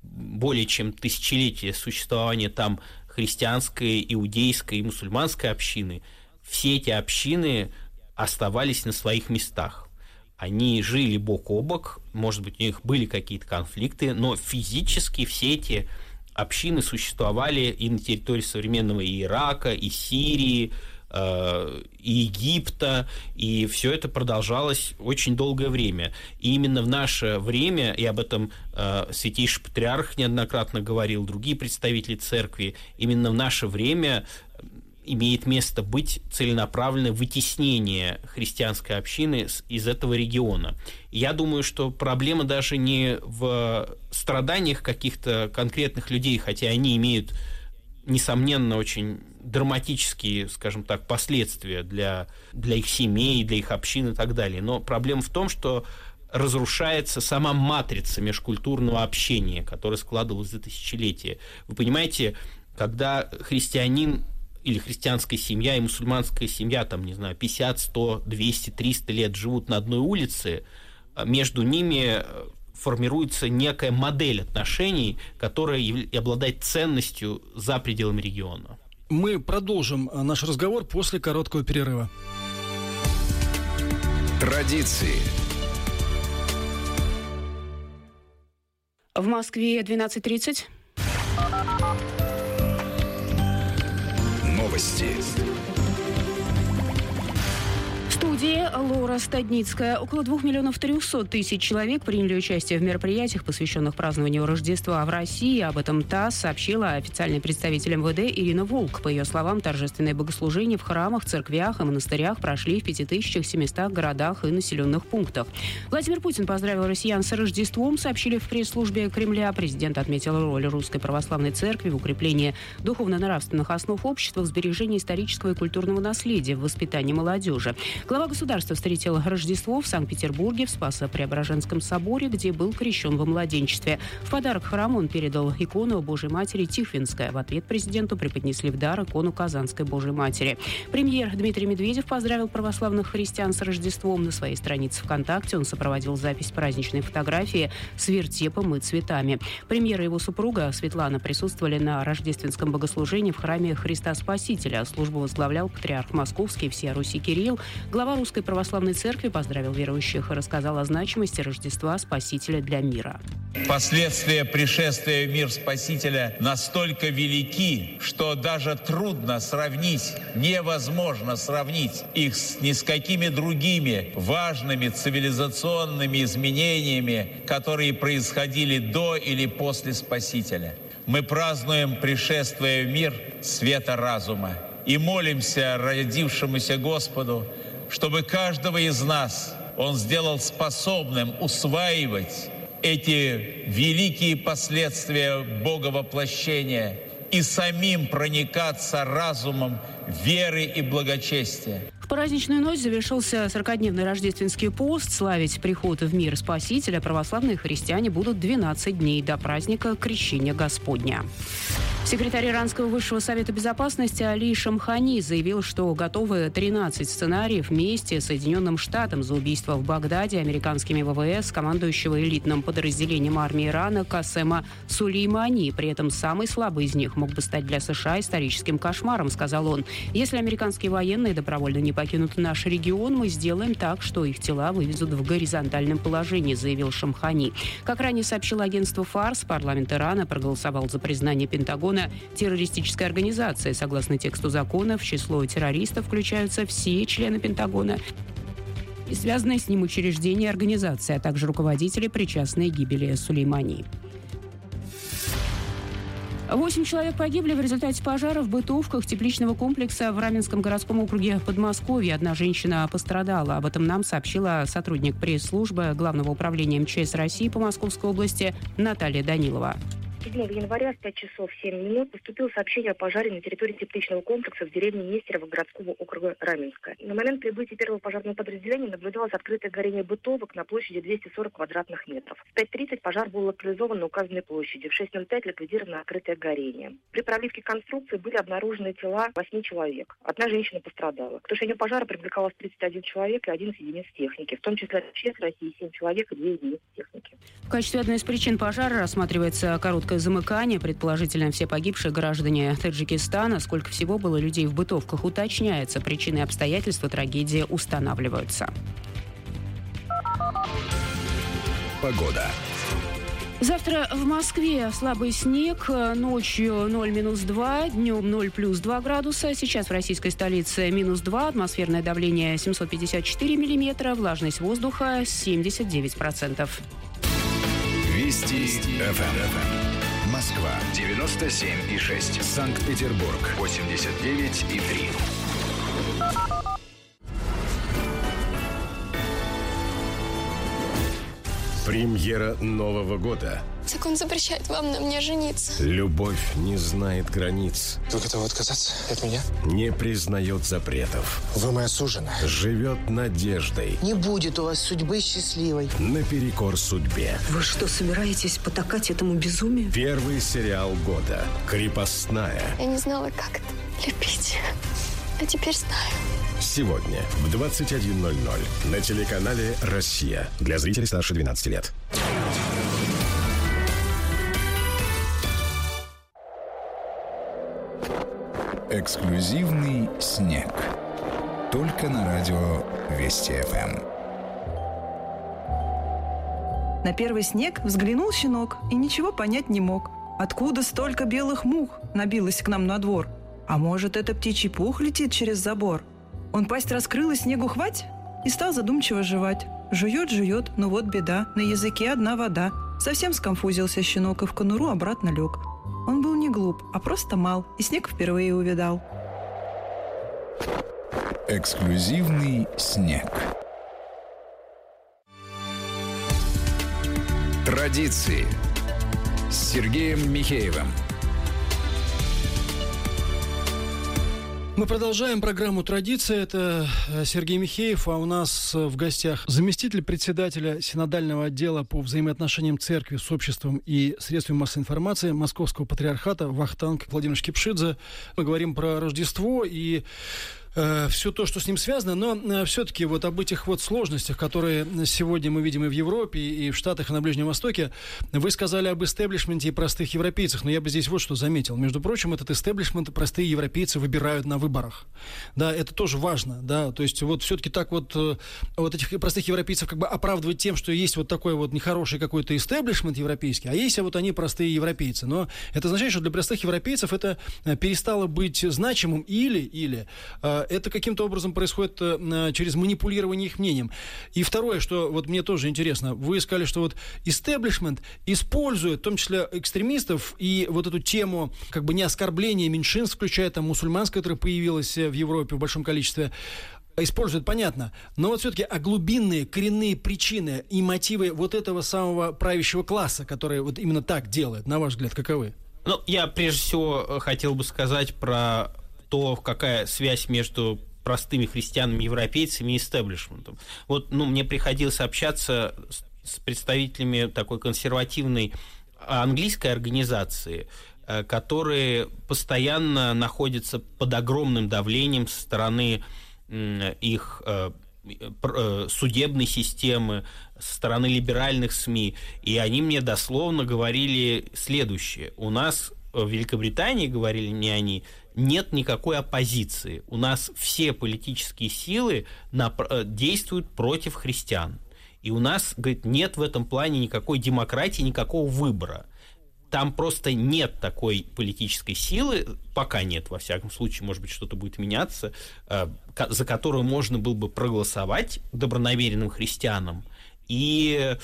более чем тысячелетие существования там христианской, иудейской и мусульманской общины, все эти общины оставались на своих местах. Они жили бок о бок, может быть, у них были какие-то конфликты, но физически все эти общины существовали и на территории современного Ирака, и Сирии, и Египта, и все это продолжалось очень долгое время. И именно в наше время, и об этом Святейший Патриарх неоднократно говорил, другие представители церкви, именно в наше время имеет место быть целенаправленное вытеснение христианской общины из этого региона. И я думаю, что проблема даже не в страданиях каких-то конкретных людей, хотя они имеют, несомненно, очень драматические, скажем так, последствия для их семей, для их общин и так далее. Но проблема в том, что разрушается сама матрица межкультурного общения, которая складывалась за тысячелетия. Вы понимаете, когда христианин или христианская семья и мусульманская семья, там, не знаю, 50, 100, 200, 300 лет живут на одной улице, между ними формируется некая модель отношений, которая обладает ценностью за пределами региона. Мы продолжим наш разговор после короткого перерыва. Традиции. В Москве 12:30. Новости. В студии Лора Стадницкая. Около 2 300 000 человек приняли участие в мероприятиях, посвященных празднованию Рождества в России. Об этом ТАСС сообщила официальный представитель МВД Ирина Волк. По ее словам, торжественные богослужения в храмах, церквях и монастырях прошли в 5700 городах и населенных пунктах. Владимир Путин поздравил россиян с Рождеством, сообщили в пресс-службе Кремля. Президент отметил роль Русской Православной Церкви в укреплении духовно-нравственных основ общества, в сбережении исторического и культурного наследия, в воспитании молодежи. Глава государства встретил Рождество в Санкт-Петербурге в Спасо-Преображенском соборе, где был крещен во младенчестве. В подарок храму он передал икону Божьей Матери Тихвинская. В ответ президенту преподнесли в дар икону Казанской Божьей Матери. Премьер Дмитрий Медведев поздравил православных христиан с Рождеством. На своей странице ВКонтакте он сопроводил запись праздничной фотографии с вертепом и цветами. Премьер и его супруга Светлана присутствовали на рождественском богослужении в храме Христа Спасителя. Службу возглавлял патриарх Московский всея Руси Кирилл. Глава Русской Православной Церкви поздравил верующих и рассказал о значимости Рождества Спасителя для мира. Последствия пришествия в мир Спасителя настолько велики, что даже трудно сравнить, невозможно сравнить их ни с какими другими важными цивилизационными изменениями, которые происходили до или после Спасителя. Мы празднуем пришествие в мир света разума и молимся родившемуся Господу, чтобы каждого из нас Он сделал способным усваивать эти великие последствия Боговоплощения и самим проникаться разумом веры и благочестия. В праздничную ночь завершился 40-дневный рождественский пост. Славить приход в мир Спасителя православные христиане будут 12 дней до праздника Крещения Господня. Секретарь Иранского высшего совета безопасности Али Шамхани заявил, что готовы 13 сценариев вместе с Соединенным Штатом за убийство в Багдаде американскими ВВС командующего элитным подразделением армии Ирана Касема Сулеймани. При этом самый слабый из них мог бы стать для США историческим кошмаром, сказал он. Если американские военные добровольно не покинут наш регион, мы сделаем так, что их тела вывезут в горизонтальном положении, заявил Шамхани. Как ранее сообщило агентство ФАРС, парламент Ирана проголосовал за признание Пентагона террористической организацией. Согласно тексту закона, в число террористов включаются все члены Пентагона и связанные с ним учреждения и организации, а также руководители, причастные к гибели Сулеймани. 8 человек погибли в результате пожара в бытовках тепличного комплекса в Раменском городском округе Подмосковья. Одна женщина пострадала. Об этом нам сообщила сотрудник пресс-службы Главного управления МЧС России по Московской области Наталья Данилова. 7 января в 5 часов 7 минут поступило сообщение о пожаре на территории тепличного комплекса в деревне Нестерово городского округа Раменское. На момент прибытия первого пожарного подразделения наблюдалось открытое горение бытовок на площади 240 квадратных метров. В 5:30 пожар был локализован на указанной площади. В 6:05 ликвидировано открытое горение. При проливке конструкции были обнаружены тела 8 человек. Одна женщина пострадала. К тушению пожара привлекалось 31 человек и 11 единиц техники, в том числе от ЧС России 7 человек и 2 единицы техники. В качестве одной из причин пожара рассматривается короткое замыкание. Предположительно, все погибшие граждане Таджикистана. Сколько всего было людей в бытовках, уточняется. Причины и обстоятельства трагедии устанавливаются. Погода. Завтра в Москве слабый снег, ночью 0-2, днем 0+2 градуса. Сейчас в российской столице -2, атмосферное давление 754 миллиметра, влажность воздуха 79%. Вести ФМ. Москва 97,6. Санкт-Петербург 89,3. Премьера Нового года. Закон запрещает вам на мне жениться. Любовь не знает границ. Вы готовы отказаться от меня? Не признает запретов. Вы моя суженая. Живет надеждой. Не будет у вас судьбы счастливой. Наперекор судьбе. Вы что, собираетесь потакать этому безумию? Первый сериал года. «Крепостная». Я не знала, как это любить. А теперь знаю. Сегодня в 21:00 на телеканале «Россия». Для зрителей старше 12 лет. Эксклюзивный снег. Только на радио Вести ФМ. На первый снег взглянул щенок и ничего понять не мог. Откуда столько белых мух набилось к нам на двор? А может, это птичий пух летит через забор? Он пасть раскрыл и снегу хвать, и стал задумчиво жевать. Жует, но вот беда, на языке одна вода. Совсем сконфузился щенок и в конуру обратно лег. Он был не глуп, а просто мал, и снег впервые увидал. Эксклюзивный снег. Традиции с Сергеем Михеевым. Мы продолжаем программу «Традиция». Это Сергей Михеев, а у нас в гостях заместитель председателя Синодального отдела по взаимоотношениям церкви с обществом и средствами массовой информации Московского патриархата Вахтанг Владимирович Кипшидзе. Мы говорим про Рождество и все то, что с ним связано, но все-таки вот об этих вот сложностях, которые сегодня мы видим и в Европе, и в Штатах, и на Ближнем Востоке, вы сказали об истеблишменте и простых европейцах, но я бы здесь вот что заметил. Между прочим, этот истеблишмент простые европейцы выбирают на выборах. Да, это тоже важно, да, то есть вот все-таки так вот этих простых европейцев как бы оправдывать тем, что есть вот такой вот нехороший какой-то истеблишмент европейский, а есть вот они простые европейцы. Но это означает, что для простых европейцев это перестало быть значимым или это каким-то образом происходит через манипулирование их мнением. И второе, что вот мне тоже интересно, вы сказали, что вот истеблишмент использует, в том числе экстремистов, и вот эту тему как бы не оскорбления меньшинств, включая там мусульманское, которое появилось в Европе в большом количестве, используют, понятно. Но вот все-таки глубинные, коренные причины и мотивы вот этого самого правящего класса, которые вот именно так делают, на ваш взгляд, каковы? Ну, я прежде всего хотел бы сказать про то, какая связь между простыми христианами, европейцами и истеблишментом. Вот, мне приходилось общаться с представителями такой консервативной английской организации, которые постоянно находятся под огромным давлением со стороны их судебной системы, со стороны либеральных СМИ. И они мне дословно говорили следующее. У нас в Великобритании, говорили мне они, нет никакой оппозиции. У нас все политические силы действуют против христиан. И у нас, говорит, нет в этом плане никакой демократии, никакого выбора. Там просто нет такой политической силы, пока нет, во всяком случае, может быть, что-то будет меняться, за которую можно было бы проголосовать добронамеренным христианам. И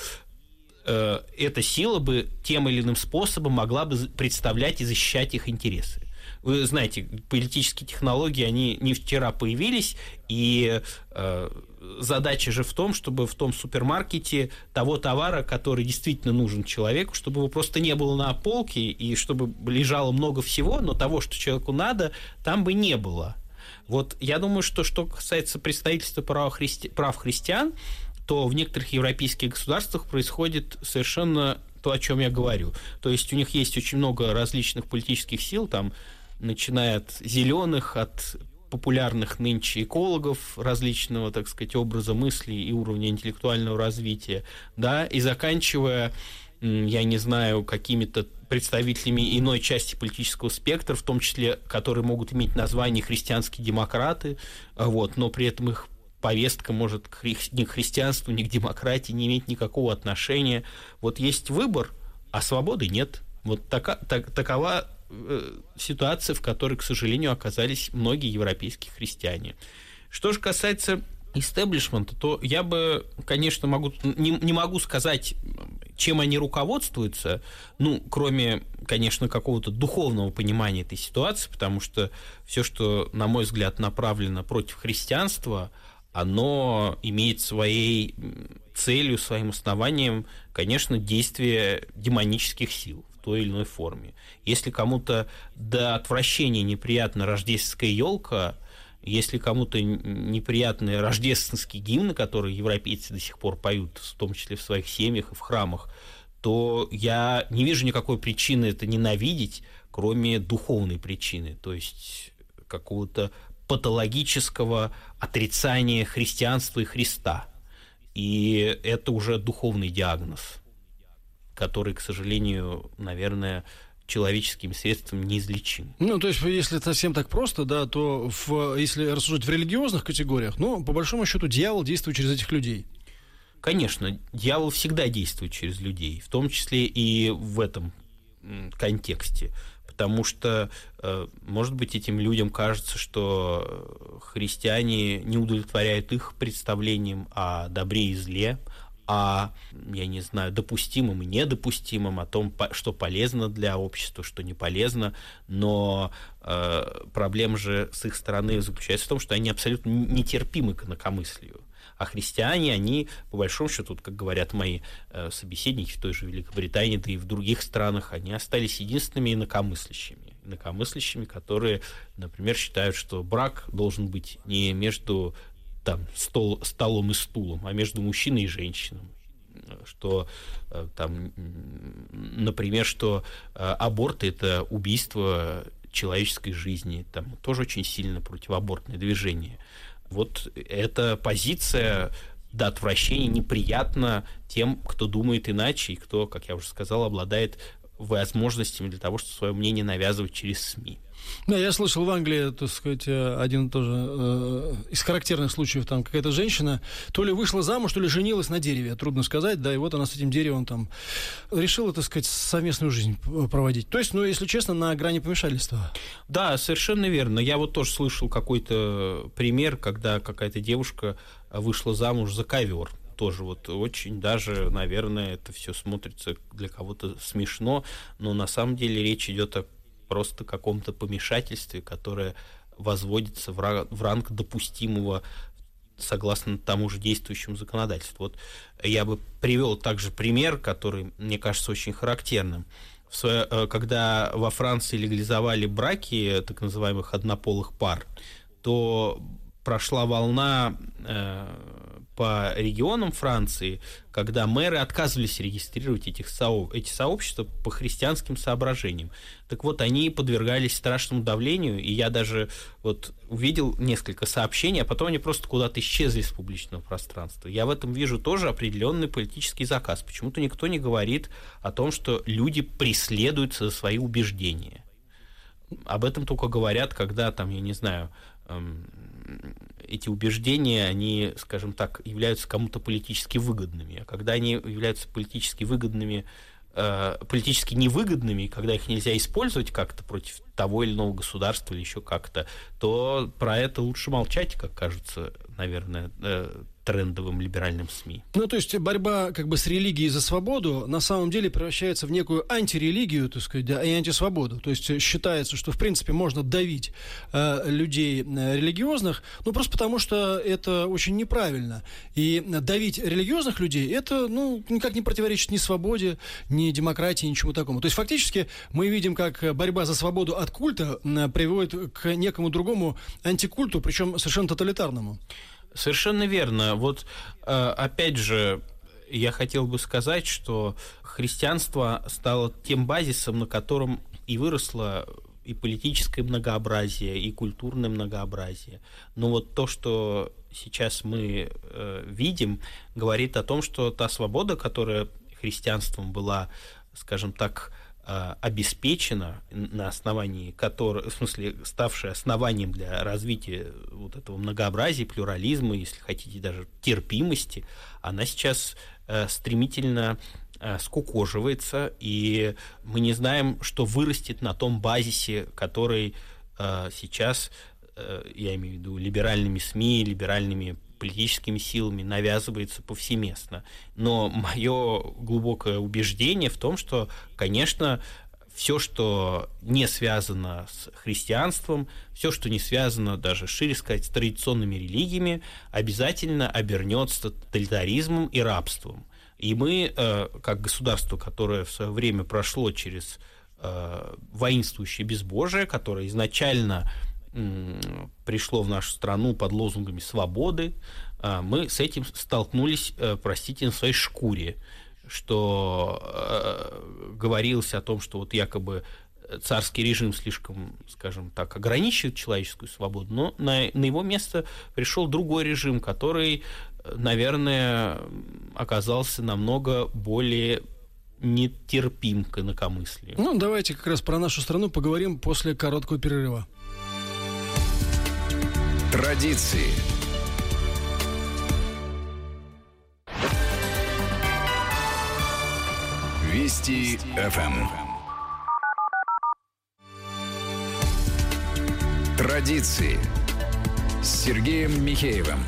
эта сила бы тем или иным способом могла бы представлять и защищать их интересы. Вы знаете, политические технологии, они не вчера появились, и задача же в том, чтобы в том супермаркете того товара, который действительно нужен человеку, чтобы его просто не было на полке, и чтобы лежало много всего, но того, что человеку надо, там бы не было. Вот я думаю, что касается представительства прав христиан, то в некоторых европейских государствах происходит совершенно то, о чем я говорю. То есть у них есть очень много различных политических сил, там, начиная от зеленых, от популярных нынче экологов различного, так сказать, образа мысли и уровня интеллектуального развития, да, и заканчивая, я не знаю, какими-то представителями иной части политического спектра, в том числе, которые могут иметь название христианские демократы, вот, но при этом их повестка может ни к христианству, ни к демократии не иметь никакого отношения. Вот есть выбор, а свободы нет. Вот такова ситуация, в которой, к сожалению, оказались многие европейские христиане. Что же касается истеблишмента, то я бы, конечно, не могу сказать, чем они руководствуются, кроме, конечно, какого-то духовного понимания этой ситуации, потому что все, что, на мой взгляд, направлено против христианства, оно имеет своей целью, своим основанием, конечно, действие демонических сил в той или иной форме. Если кому-то до отвращения неприятна рождественская елка, если кому-то неприятны рождественские гимны, которые европейцы до сих пор поют, в том числе в своих семьях и в храмах, то я не вижу никакой причины это ненавидеть, кроме духовной причины, то есть какого-то патологического отрицания христианства и Христа. И это уже духовный диагноз, который, к сожалению, наверное, человеческим средством неизлечим. То есть, если это совсем так просто, да, то если рассуждать в религиозных категориях, по большому счету, дьявол действует через этих людей. Конечно, дьявол всегда действует через людей, в том числе и в этом контексте. Потому что, может быть, этим людям кажется, что христиане не удовлетворяют их представлениям о добре и зле, о, я не знаю, допустимом и недопустимом, о том, что полезно для общества, что не полезно, но проблема же с их стороны заключается в том, что они абсолютно нетерпимы к инакомыслию. А христиане, они, по большому счету, как говорят мои собеседники в той же Великобритании, да и в других странах, они остались единственными инакомыслящими, которые, например, считают, что брак должен быть не между столом и стулом, а между мужчиной и женщиной. Что, например, что аборт – это убийство человеческой жизни, тоже очень сильно противоабортное движение. Вот эта позиция до отвращения неприятна тем, кто думает иначе и кто, как я уже сказал, обладает возможностями для того, чтобы свое мнение навязывать через СМИ. Да, я слышал в Англии, так сказать, один тоже из характерных случаев, какая-то женщина то ли вышла замуж, то ли женилась на дереве, трудно сказать, да, и вот она с этим деревом решила, так сказать, совместную жизнь проводить. То есть, если честно, на грани помешательства. Да, совершенно верно. Я вот тоже слышал какой-то пример, когда какая-то девушка вышла замуж за ковер. Тоже очень даже, наверное, это все смотрится для кого-то смешно, но на самом деле речь идет о просто каком-то помешательстве, которое возводится в ранг допустимого согласно тому же действующему законодательству. Вот я бы привел также пример, который, мне кажется, очень характерным. Когда во Франции легализовали браки так называемых однополых пар, то прошла волна по регионам Франции, когда мэры отказывались регистрировать эти сообщества по христианским соображениям. Так вот, они подвергались страшному давлению, и я даже увидел несколько сообщений, а потом они просто куда-то исчезли с публичного пространства. Я в этом вижу тоже определенный политический заказ. Почему-то никто не говорит о том, что люди преследуются за свои убеждения. Об этом только говорят, когда я не знаю, эти убеждения, они, скажем так, являются кому-то политически выгодными. А когда они являются политически выгодными, политически невыгодными, когда их нельзя использовать как-то против того или иного государства или еще как-то, то про это лучше молчать, как кажется, наверное, трендовым либеральным СМИ. Ну, то есть борьба как бы с религией за свободу на самом деле превращается в некую антирелигию, так сказать, да, и антисвободу. То есть считается, что, в принципе, можно давить людей религиозных, ну, просто потому что это очень неправильно. И давить религиозных людей, это, ну, никак не противоречит ни свободе, ни демократии, ничему такому. То есть фактически мы видим, как борьба за свободу от культа приводит к некому другому антикульту, причем совершенно тоталитарному. Совершенно верно. Вот опять же, я хотел бы сказать, что христианство стало тем базисом, на котором и выросло и политическое многообразие, и культурное многообразие. Но вот то, что сейчас мы видим, говорит о том, что та свобода, которая христианством была, скажем так, обеспечена, на основании которой, в смысле, ставшая основанием для развития вот этого многообразия, плюрализма, если хотите, даже терпимости, она сейчас стремительно скукоживается, и мы не знаем, что вырастет на том базисе, который сейчас, я имею в виду, либеральными СМИ, либеральными политическими силами навязывается повсеместно. Но мое глубокое убеждение в том, что, конечно, все, что не связано с христианством, все, что не связано, даже шире сказать, с традиционными религиями, обязательно обернется тоталитаризмом и рабством. И мы, как государство, которое в свое время прошло через воинствующее безбожие, которое изначально пришло в нашу страну под лозунгами свободы, мы с этим столкнулись, простите, на своей шкуре, что говорилось о том, что вот якобы царский режим слишком, скажем так, ограничивает человеческую свободу, но на его место пришел другой режим, который, наверное, оказался намного более нетерпим к инакомыслию. Ну, давайте как раз про нашу страну поговорим после короткого перерыва. Традиции. Вести ФМ. Традиции с Сергеем Михеевым.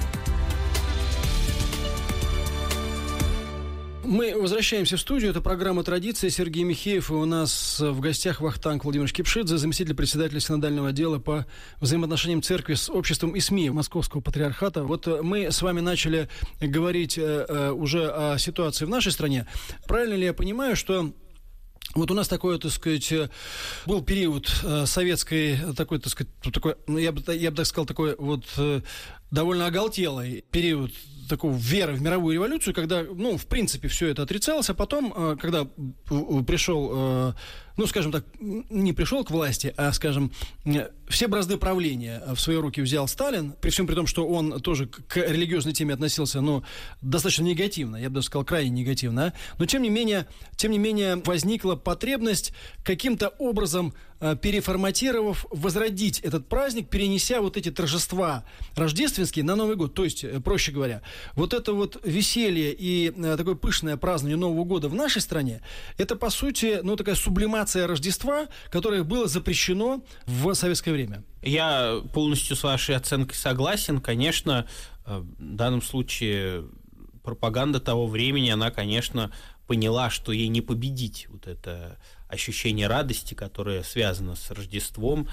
Мы возвращаемся в студию. Это программа «Традиции». Сергей Михеев. И у нас в гостях Вахтанг Владимирович Кипшидзе, заместитель председателя синодального отдела по взаимоотношениям церкви с обществом и СМИ Московского патриархата. Вот мы с вами начали говорить уже о ситуации в нашей стране. Правильно ли я понимаю, что вот у нас такой, так сказать, был период советской, такой, так сказать, такой, я бы так сказал, такой вот довольно оголтелый период такого веры в мировую революцию, когда, ну, в принципе, все это отрицалось, а потом, когда пришел, ну, скажем так, не пришел к власти, а, скажем, все бразды правления в свои руки взял Сталин, при всем при том, что он тоже к религиозной теме относился, ну, достаточно негативно, я бы даже сказал, крайне негативно, но, тем не менее, возникла потребность каким-то образом, переформатировав, возродить этот праздник, перенеся вот эти торжества рождественские на Новый год. То есть, проще говоря, вот это вот веселье и такое пышное празднование Нового года в нашей стране, это, по сути, ну, такая сублимация Рождества, которое было запрещено в советское время. Я полностью с вашей оценкой согласен. Конечно, в данном случае пропаганда того времени, она, конечно, поняла, что ей не победить вот это ощущение радости, которое связано с Рождеством,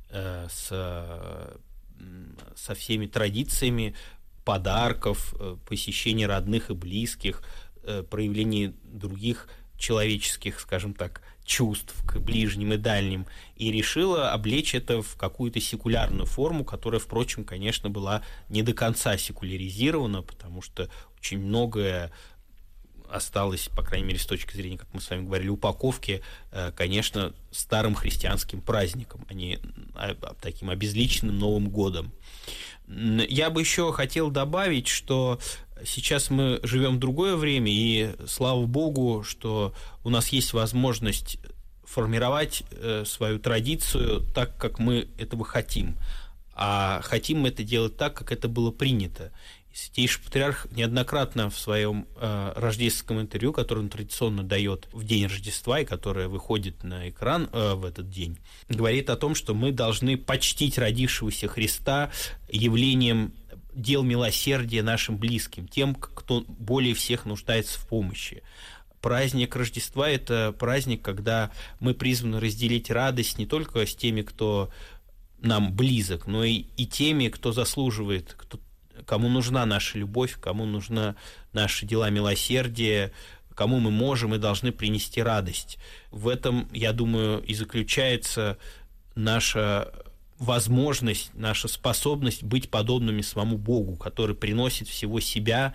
со всеми традициями подарков, посещения родных и близких, проявления других человеческих, скажем так, чувств к ближним и дальним, и решила облечь это в какую-то секулярную форму, которая, впрочем, конечно, была не до конца секуляризирована, потому что очень многое осталось, по крайней мере, с точки зрения, как мы с вами говорили, упаковки, конечно, старым христианским праздником, а не таким обезличенным Новым годом. Я бы еще хотел добавить, что сейчас мы живем в другое время, и слава Богу, что у нас есть возможность формировать свою традицию так, как мы этого хотим. А хотим мы это делать так, как это было принято. Святейший Патриарх неоднократно в своем рождественском интервью, которое он традиционно дает в день Рождества и которое выходит на экран в этот день, говорит о том, что мы должны почтить родившегося Христа явлением дел милосердия нашим близким, тем, кто более всех нуждается в помощи. Праздник Рождества – это праздник, когда мы призваны разделить радость не только с теми, кто нам близок, но и теми, кто заслуживает, кому нужна наша любовь, кому нужны наши дела милосердия, кому мы можем и должны принести радость. В этом, я думаю, и заключается наша возможность, наша способность быть подобными самому Богу, который приносит всего себя,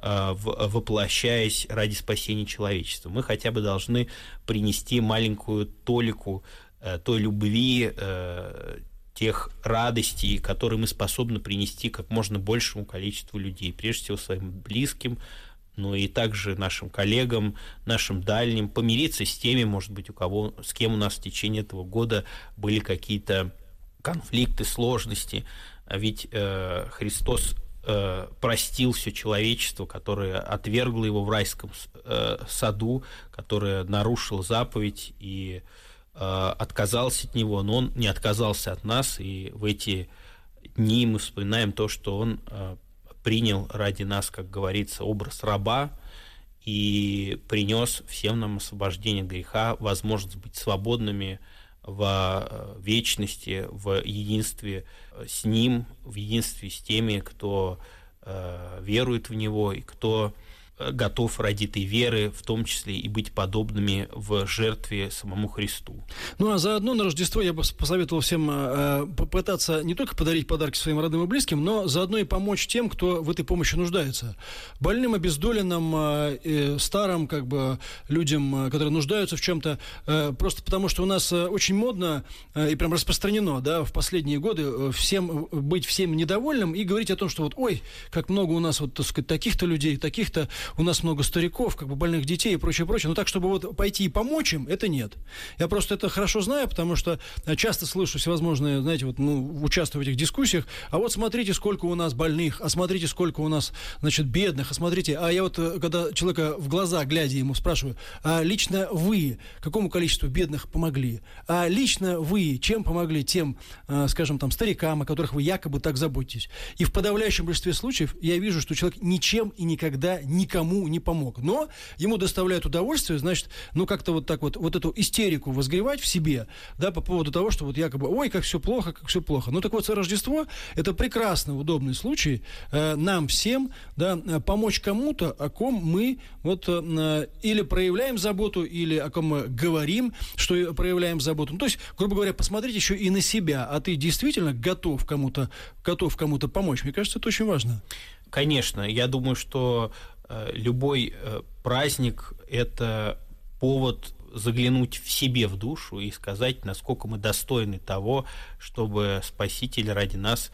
воплощаясь ради спасения человечества. Мы хотя бы должны принести маленькую толику той любви, тех радостей, которые мы способны принести как можно большему количеству людей, прежде всего своим близким, но и также нашим коллегам, нашим дальним, помириться с теми, может быть, с кем у нас в течение этого года были какие-то конфликты, сложности. Ведь Христос простил все человечество, которое отвергло его в райском саду, которое нарушило заповедь и отказался от него, но он не отказался от нас, и в эти дни мы вспоминаем то, что он принял ради нас, как говорится, образ раба и принес всем нам освобождение от греха, возможность быть свободными в вечности, в единстве с Ним, в единстве с теми, кто верует в Него и кто готов ради этой веры, в том числе и быть подобными в жертве самому Христу. Ну, а заодно на Рождество я бы посоветовал всем попытаться не только подарить подарки своим родным и близким, но заодно и помочь тем, кто в этой помощи нуждается. Больным, обездоленным, старым, как бы, людям, которые нуждаются в чем-то, просто потому что у нас очень модно и прям распространено, да, в последние годы быть всем недовольным и говорить о том, что вот, ой, как много у нас, вот, так сказать, таких-то людей, таких-то, у нас много стариков, как бы больных детей и прочее, прочее. Но так, чтобы вот пойти и помочь им, это нет. Я просто это хорошо знаю, потому что часто слышу всевозможные, знаете, вот, участвую в этих дискуссиях. А вот смотрите, сколько у нас больных, а смотрите, сколько у нас, значит, бедных, а смотрите. А я вот, когда человека в глаза, глядя ему, спрашиваю, а лично вы какому количеству бедных помогли? А лично вы чем помогли тем, скажем, там, старикам, о которых вы якобы так заботитесь? И в подавляющем большинстве случаев я вижу, что человек ничем и никогда никому не помог. Но ему доставляет удовольствие, значит, как-то вот так вот эту истерику возгревать в себе, да, по поводу того, что вот якобы, ой, как все плохо, как все плохо. Ну, так вот, Рождество – это прекрасно удобный случай нам всем, да, помочь кому-то, о ком мы вот или проявляем заботу, или о ком мы говорим, что проявляем заботу. Ну, то есть, грубо говоря, посмотреть еще и на себя, а ты действительно готов кому-то помочь. Мне кажется, это очень важно. Конечно, я думаю, что любой праздник – это повод заглянуть в себе в душу и сказать, насколько мы достойны того, чтобы Спаситель ради нас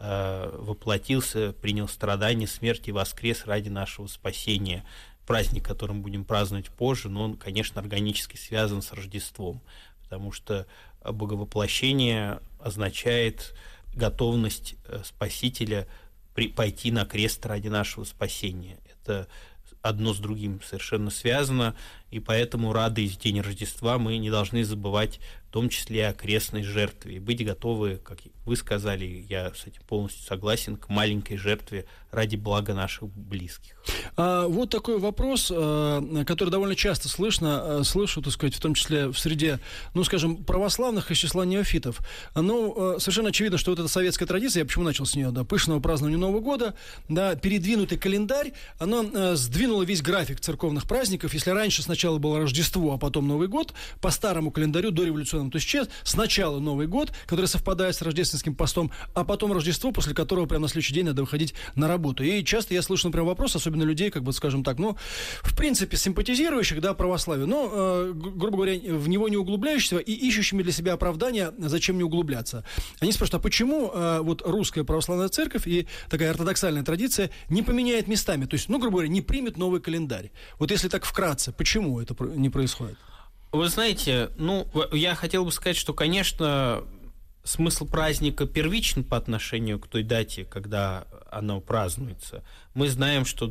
воплотился, принял страдания, смерть и воскрес ради нашего спасения. Праздник, который мы будем праздновать позже, но он, конечно, органически связан с Рождеством, потому что боговоплощение означает готовность Спасителя пойти на крест ради нашего спасения. Это одно с другим совершенно связано, и поэтому, радуясь в день Рождества, мы не должны забывать в том числе о крестной жертве, и быть готовы, как вы сказали, я с этим полностью согласен, к маленькой жертве ради блага наших близких. Вот такой вопрос, который довольно часто слышу, так сказать, в том числе в среде, скажем, православных из числа неофитов. Совершенно очевидно, что вот эта советская традиция, я почему начал с нее, да, пышного празднования Нового года, да, передвинутый календарь, она сдвинула весь график церковных праздников. Если раньше сначала было Рождество, а потом Новый год, по старому календарю дореволюционному, то есть сначала Новый год, который совпадает с рождественским постом, а потом Рождество, после которого прямо на следующий день надо выходить на работу. И часто я слышу, например, вопрос, особенно людей, как бы, скажем так, в принципе, симпатизирующих, да, православию, но, грубо говоря, в него не углубляющихся и ищущими для себя оправдания, зачем не углубляться. Они спрашивают, а почему вот русская православная церковь и такая ортодоксальная традиция не поменяет местами, то есть, грубо говоря, не примет новый календарь? Вот если так вкратце, почему это не происходит? Вы знаете, я хотел бы сказать, что, конечно, смысл праздника первичен по отношению к той дате, когда оно празднуется. Мы знаем, что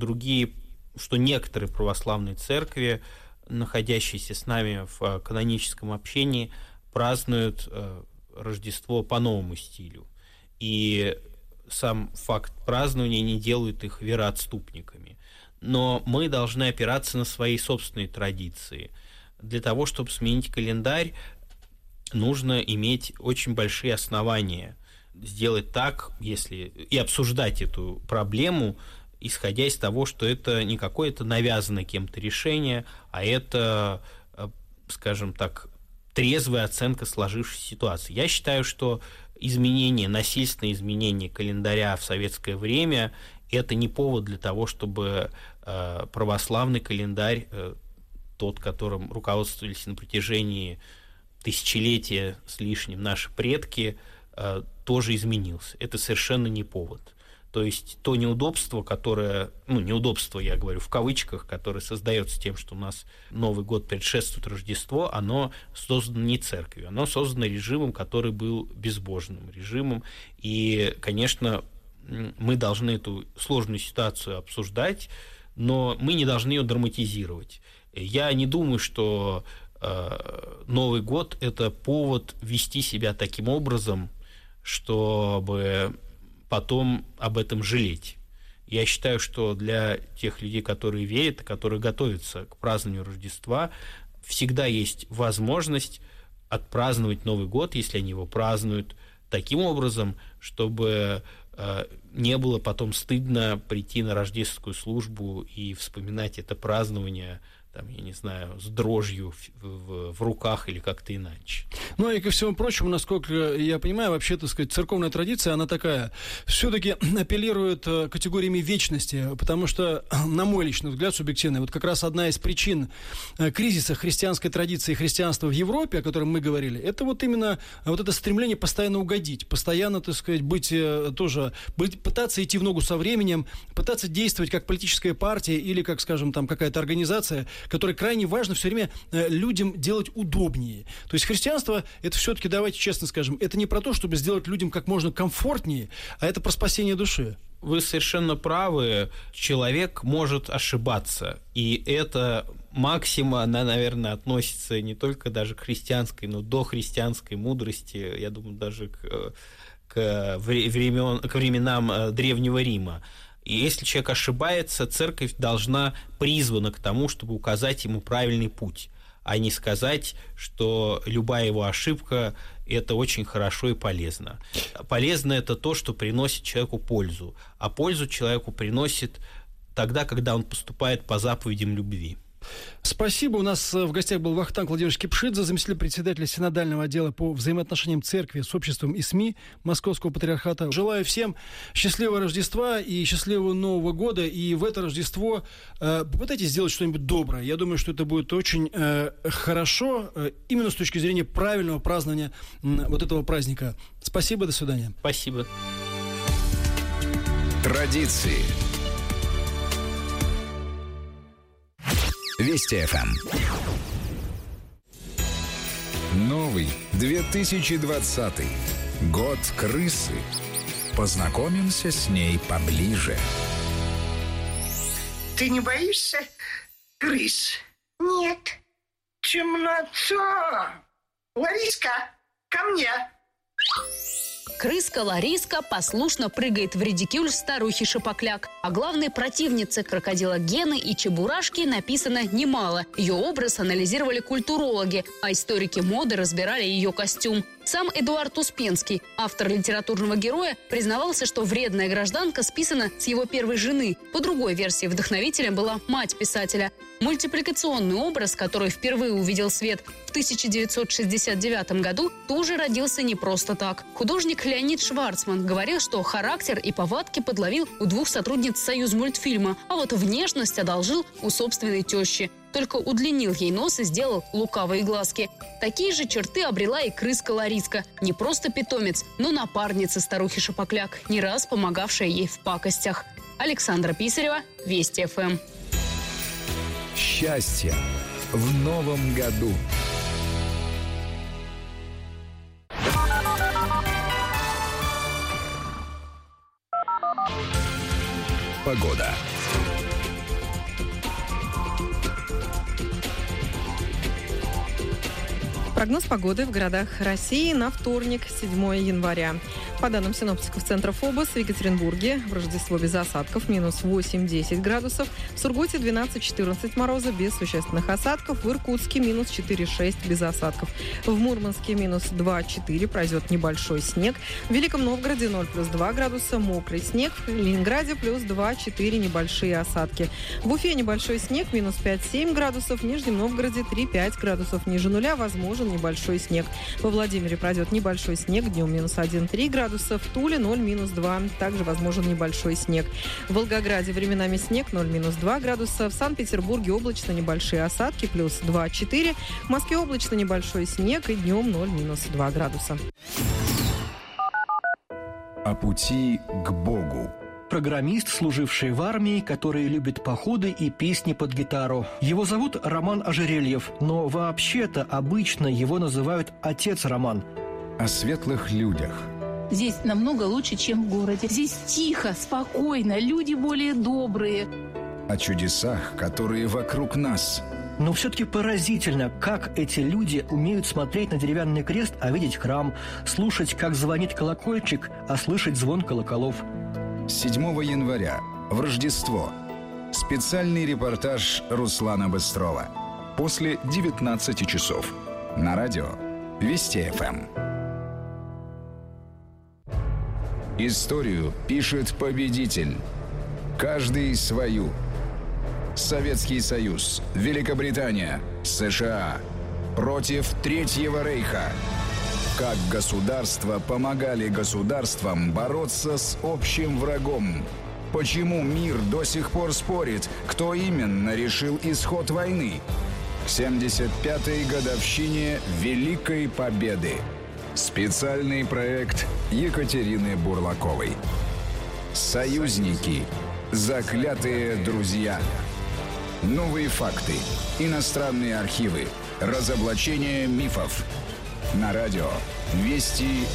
некоторые православные церкви, находящиеся с нами в каноническом общении, празднуют Рождество по новому стилю. И сам факт празднования не делает их вероотступниками. Но мы должны опираться на свои собственные традиции. Для того, чтобы сменить календарь, нужно иметь очень большие основания сделать так, и обсуждать эту проблему, исходя из того, что это не какое-то навязанное кем-то решение, а это, скажем так, трезвая оценка сложившейся ситуации. Я считаю, что насильственное изменение календаря в советское время – это не повод для того, чтобы православный календарь, тот, которым руководствовались на протяжении тысячелетия с лишним наши предки, тоже изменился. Это совершенно не повод. То есть то неудобство, которое, неудобство, я говорю в кавычках, которое создается тем, что у нас Новый год предшествует Рождество, оно создано не церковью, оно создано режимом, который был безбожным режимом. И, конечно, мы должны эту сложную ситуацию обсуждать, но мы не должны ее драматизировать. Я не думаю, что Новый год – это повод вести себя таким образом, чтобы потом об этом жалеть. Я считаю, что для тех людей, которые верят, которые готовятся к празднованию Рождества, всегда есть возможность отпраздновать Новый год, если они его празднуют, таким образом, чтобы не было потом стыдно прийти на рождественскую службу и вспоминать это празднование, я не знаю, с дрожью в руках или как-то иначе. Ну и ко всему прочему, насколько я понимаю, вообще, так сказать, церковная традиция, она такая, все-таки апеллирует категориями вечности, потому что, на мой личный взгляд, субъективный, вот как раз одна из причин кризиса христианской традиции и христианства в Европе, о котором мы говорили, это вот именно вот это стремление постоянно угодить, постоянно, так сказать, пытаться идти в ногу со временем, пытаться действовать как политическая партия или как, скажем, там какая-то организация, которой крайне важно все время людям делать удобнее. То есть христианство, это все-таки, давайте честно скажем, это не про то, чтобы сделать людям как можно комфортнее, а это про спасение души. Вы совершенно правы. Человек может ошибаться. И эта максима, она, наверное, относится не только даже к христианской, но до христианской мудрости, я думаю, даже к временам Древнего Рима. И если человек ошибается, церковь призвана к тому, чтобы указать ему правильный путь, а не сказать, что любая его ошибка – это очень хорошо и полезно. Полезно – это то, что приносит человеку пользу, а пользу человеку приносит тогда, когда он поступает по заповедям любви. Спасибо. У нас в гостях был Вахтанг Владимирович Кипшидзе, заместитель председателя Синодального отдела по взаимоотношениям церкви с обществом и СМИ Московского патриархата. Желаю всем счастливого Рождества и счастливого Нового года. И в это Рождество попытайтесь сделать что-нибудь доброе. Я думаю, что это будет очень хорошо именно с точки зрения правильного празднования вот этого праздника. Спасибо, до свидания. Спасибо. Традиции. Вести ФМ. Новый 2020. Год крысы. Познакомимся с ней поближе. Ты не боишься крыс? Нет. Темнота. Лариска, ко мне. Крыска Лариска послушно прыгает в редикюль старухи Шапокляк. О главной противнице крокодила Гены и Чебурашки написано немало. Ее образ анализировали культурологи, а историки моды разбирали ее костюм. Сам Эдуард Успенский, автор литературного героя, признавался, что вредная гражданка списана с его первой жены. По другой версии, вдохновителем была мать писателя. Мультипликационный образ, который впервые увидел свет в 1969 году, тоже родился не просто так. Художник Леонид Шварцман говорил, что характер и повадки подловил у двух сотрудниц Союзмультфильма, а вот внешность одолжил у собственной тещи. Только удлинил ей нос и сделал лукавые глазки. Такие же черты обрела и крыска Лариска. Не просто питомец, но напарница старухи Шапокляк, не раз помогавшая ей в пакостях. Александра Писарева, Вести ФМ. Счастье в новом году. Погода. Прогноз погоды в городах России на вторник, 7 января. По данным синоптиков центра ФОБОС, в Екатеринбурге в Рождество без осадков минус 8-10 градусов, в Сургуте 12-14 мороза без существенных осадков, в Иркутске минус 4-6 без осадков, в Мурманске минус 2-4, пройдет небольшой снег, в Великом Новгороде 0+2 градуса, мокрый снег, в Ленинграде плюс 2-4 небольшие осадки, в Уфе небольшой снег, минус 5-7 градусов, в Нижнем Новгороде 3-5 градусов ниже нуля, возможен небольшой снег. Во Владимире пройдет небольшой снег, днем минус 1-3 градуса, в Туле 0-2, также возможен небольшой снег. В Волгограде временами снег, 0-2 градуса, в Санкт-Петербурге облачно небольшие осадки, плюс 2-4, в Москве облачно небольшой снег и днем 0-2 градуса. О пути к Богу. Программист, служивший в армии, который любит походы и песни под гитару. Его зовут Роман Ожерельев, но вообще-то обычно его называют «Отец Роман». О светлых людях. Здесь намного лучше, чем в городе. Здесь тихо, спокойно, люди более добрые. О чудесах, которые вокруг нас. Но все-таки поразительно, как эти люди умеют смотреть на деревянный крест, а видеть храм, слушать, как звонит колокольчик, а слышать звон колоколов. 7 января, в Рождество. Специальный репортаж Руслана Быстрова. После 19 часов. На радио Вести ФМ. Историю пишет победитель. Каждый свою. Советский Союз, Великобритания, США. Против Третьего Рейха. Как государства помогали государствам бороться с общим врагом? Почему мир до сих пор спорит, кто именно решил исход войны? К 75-й годовщине Великой Победы. Специальный проект Екатерины Бурлаковой. Союзники. Заклятые друзья. Новые факты. Иностранные архивы. Разоблачение мифов. На радио Вести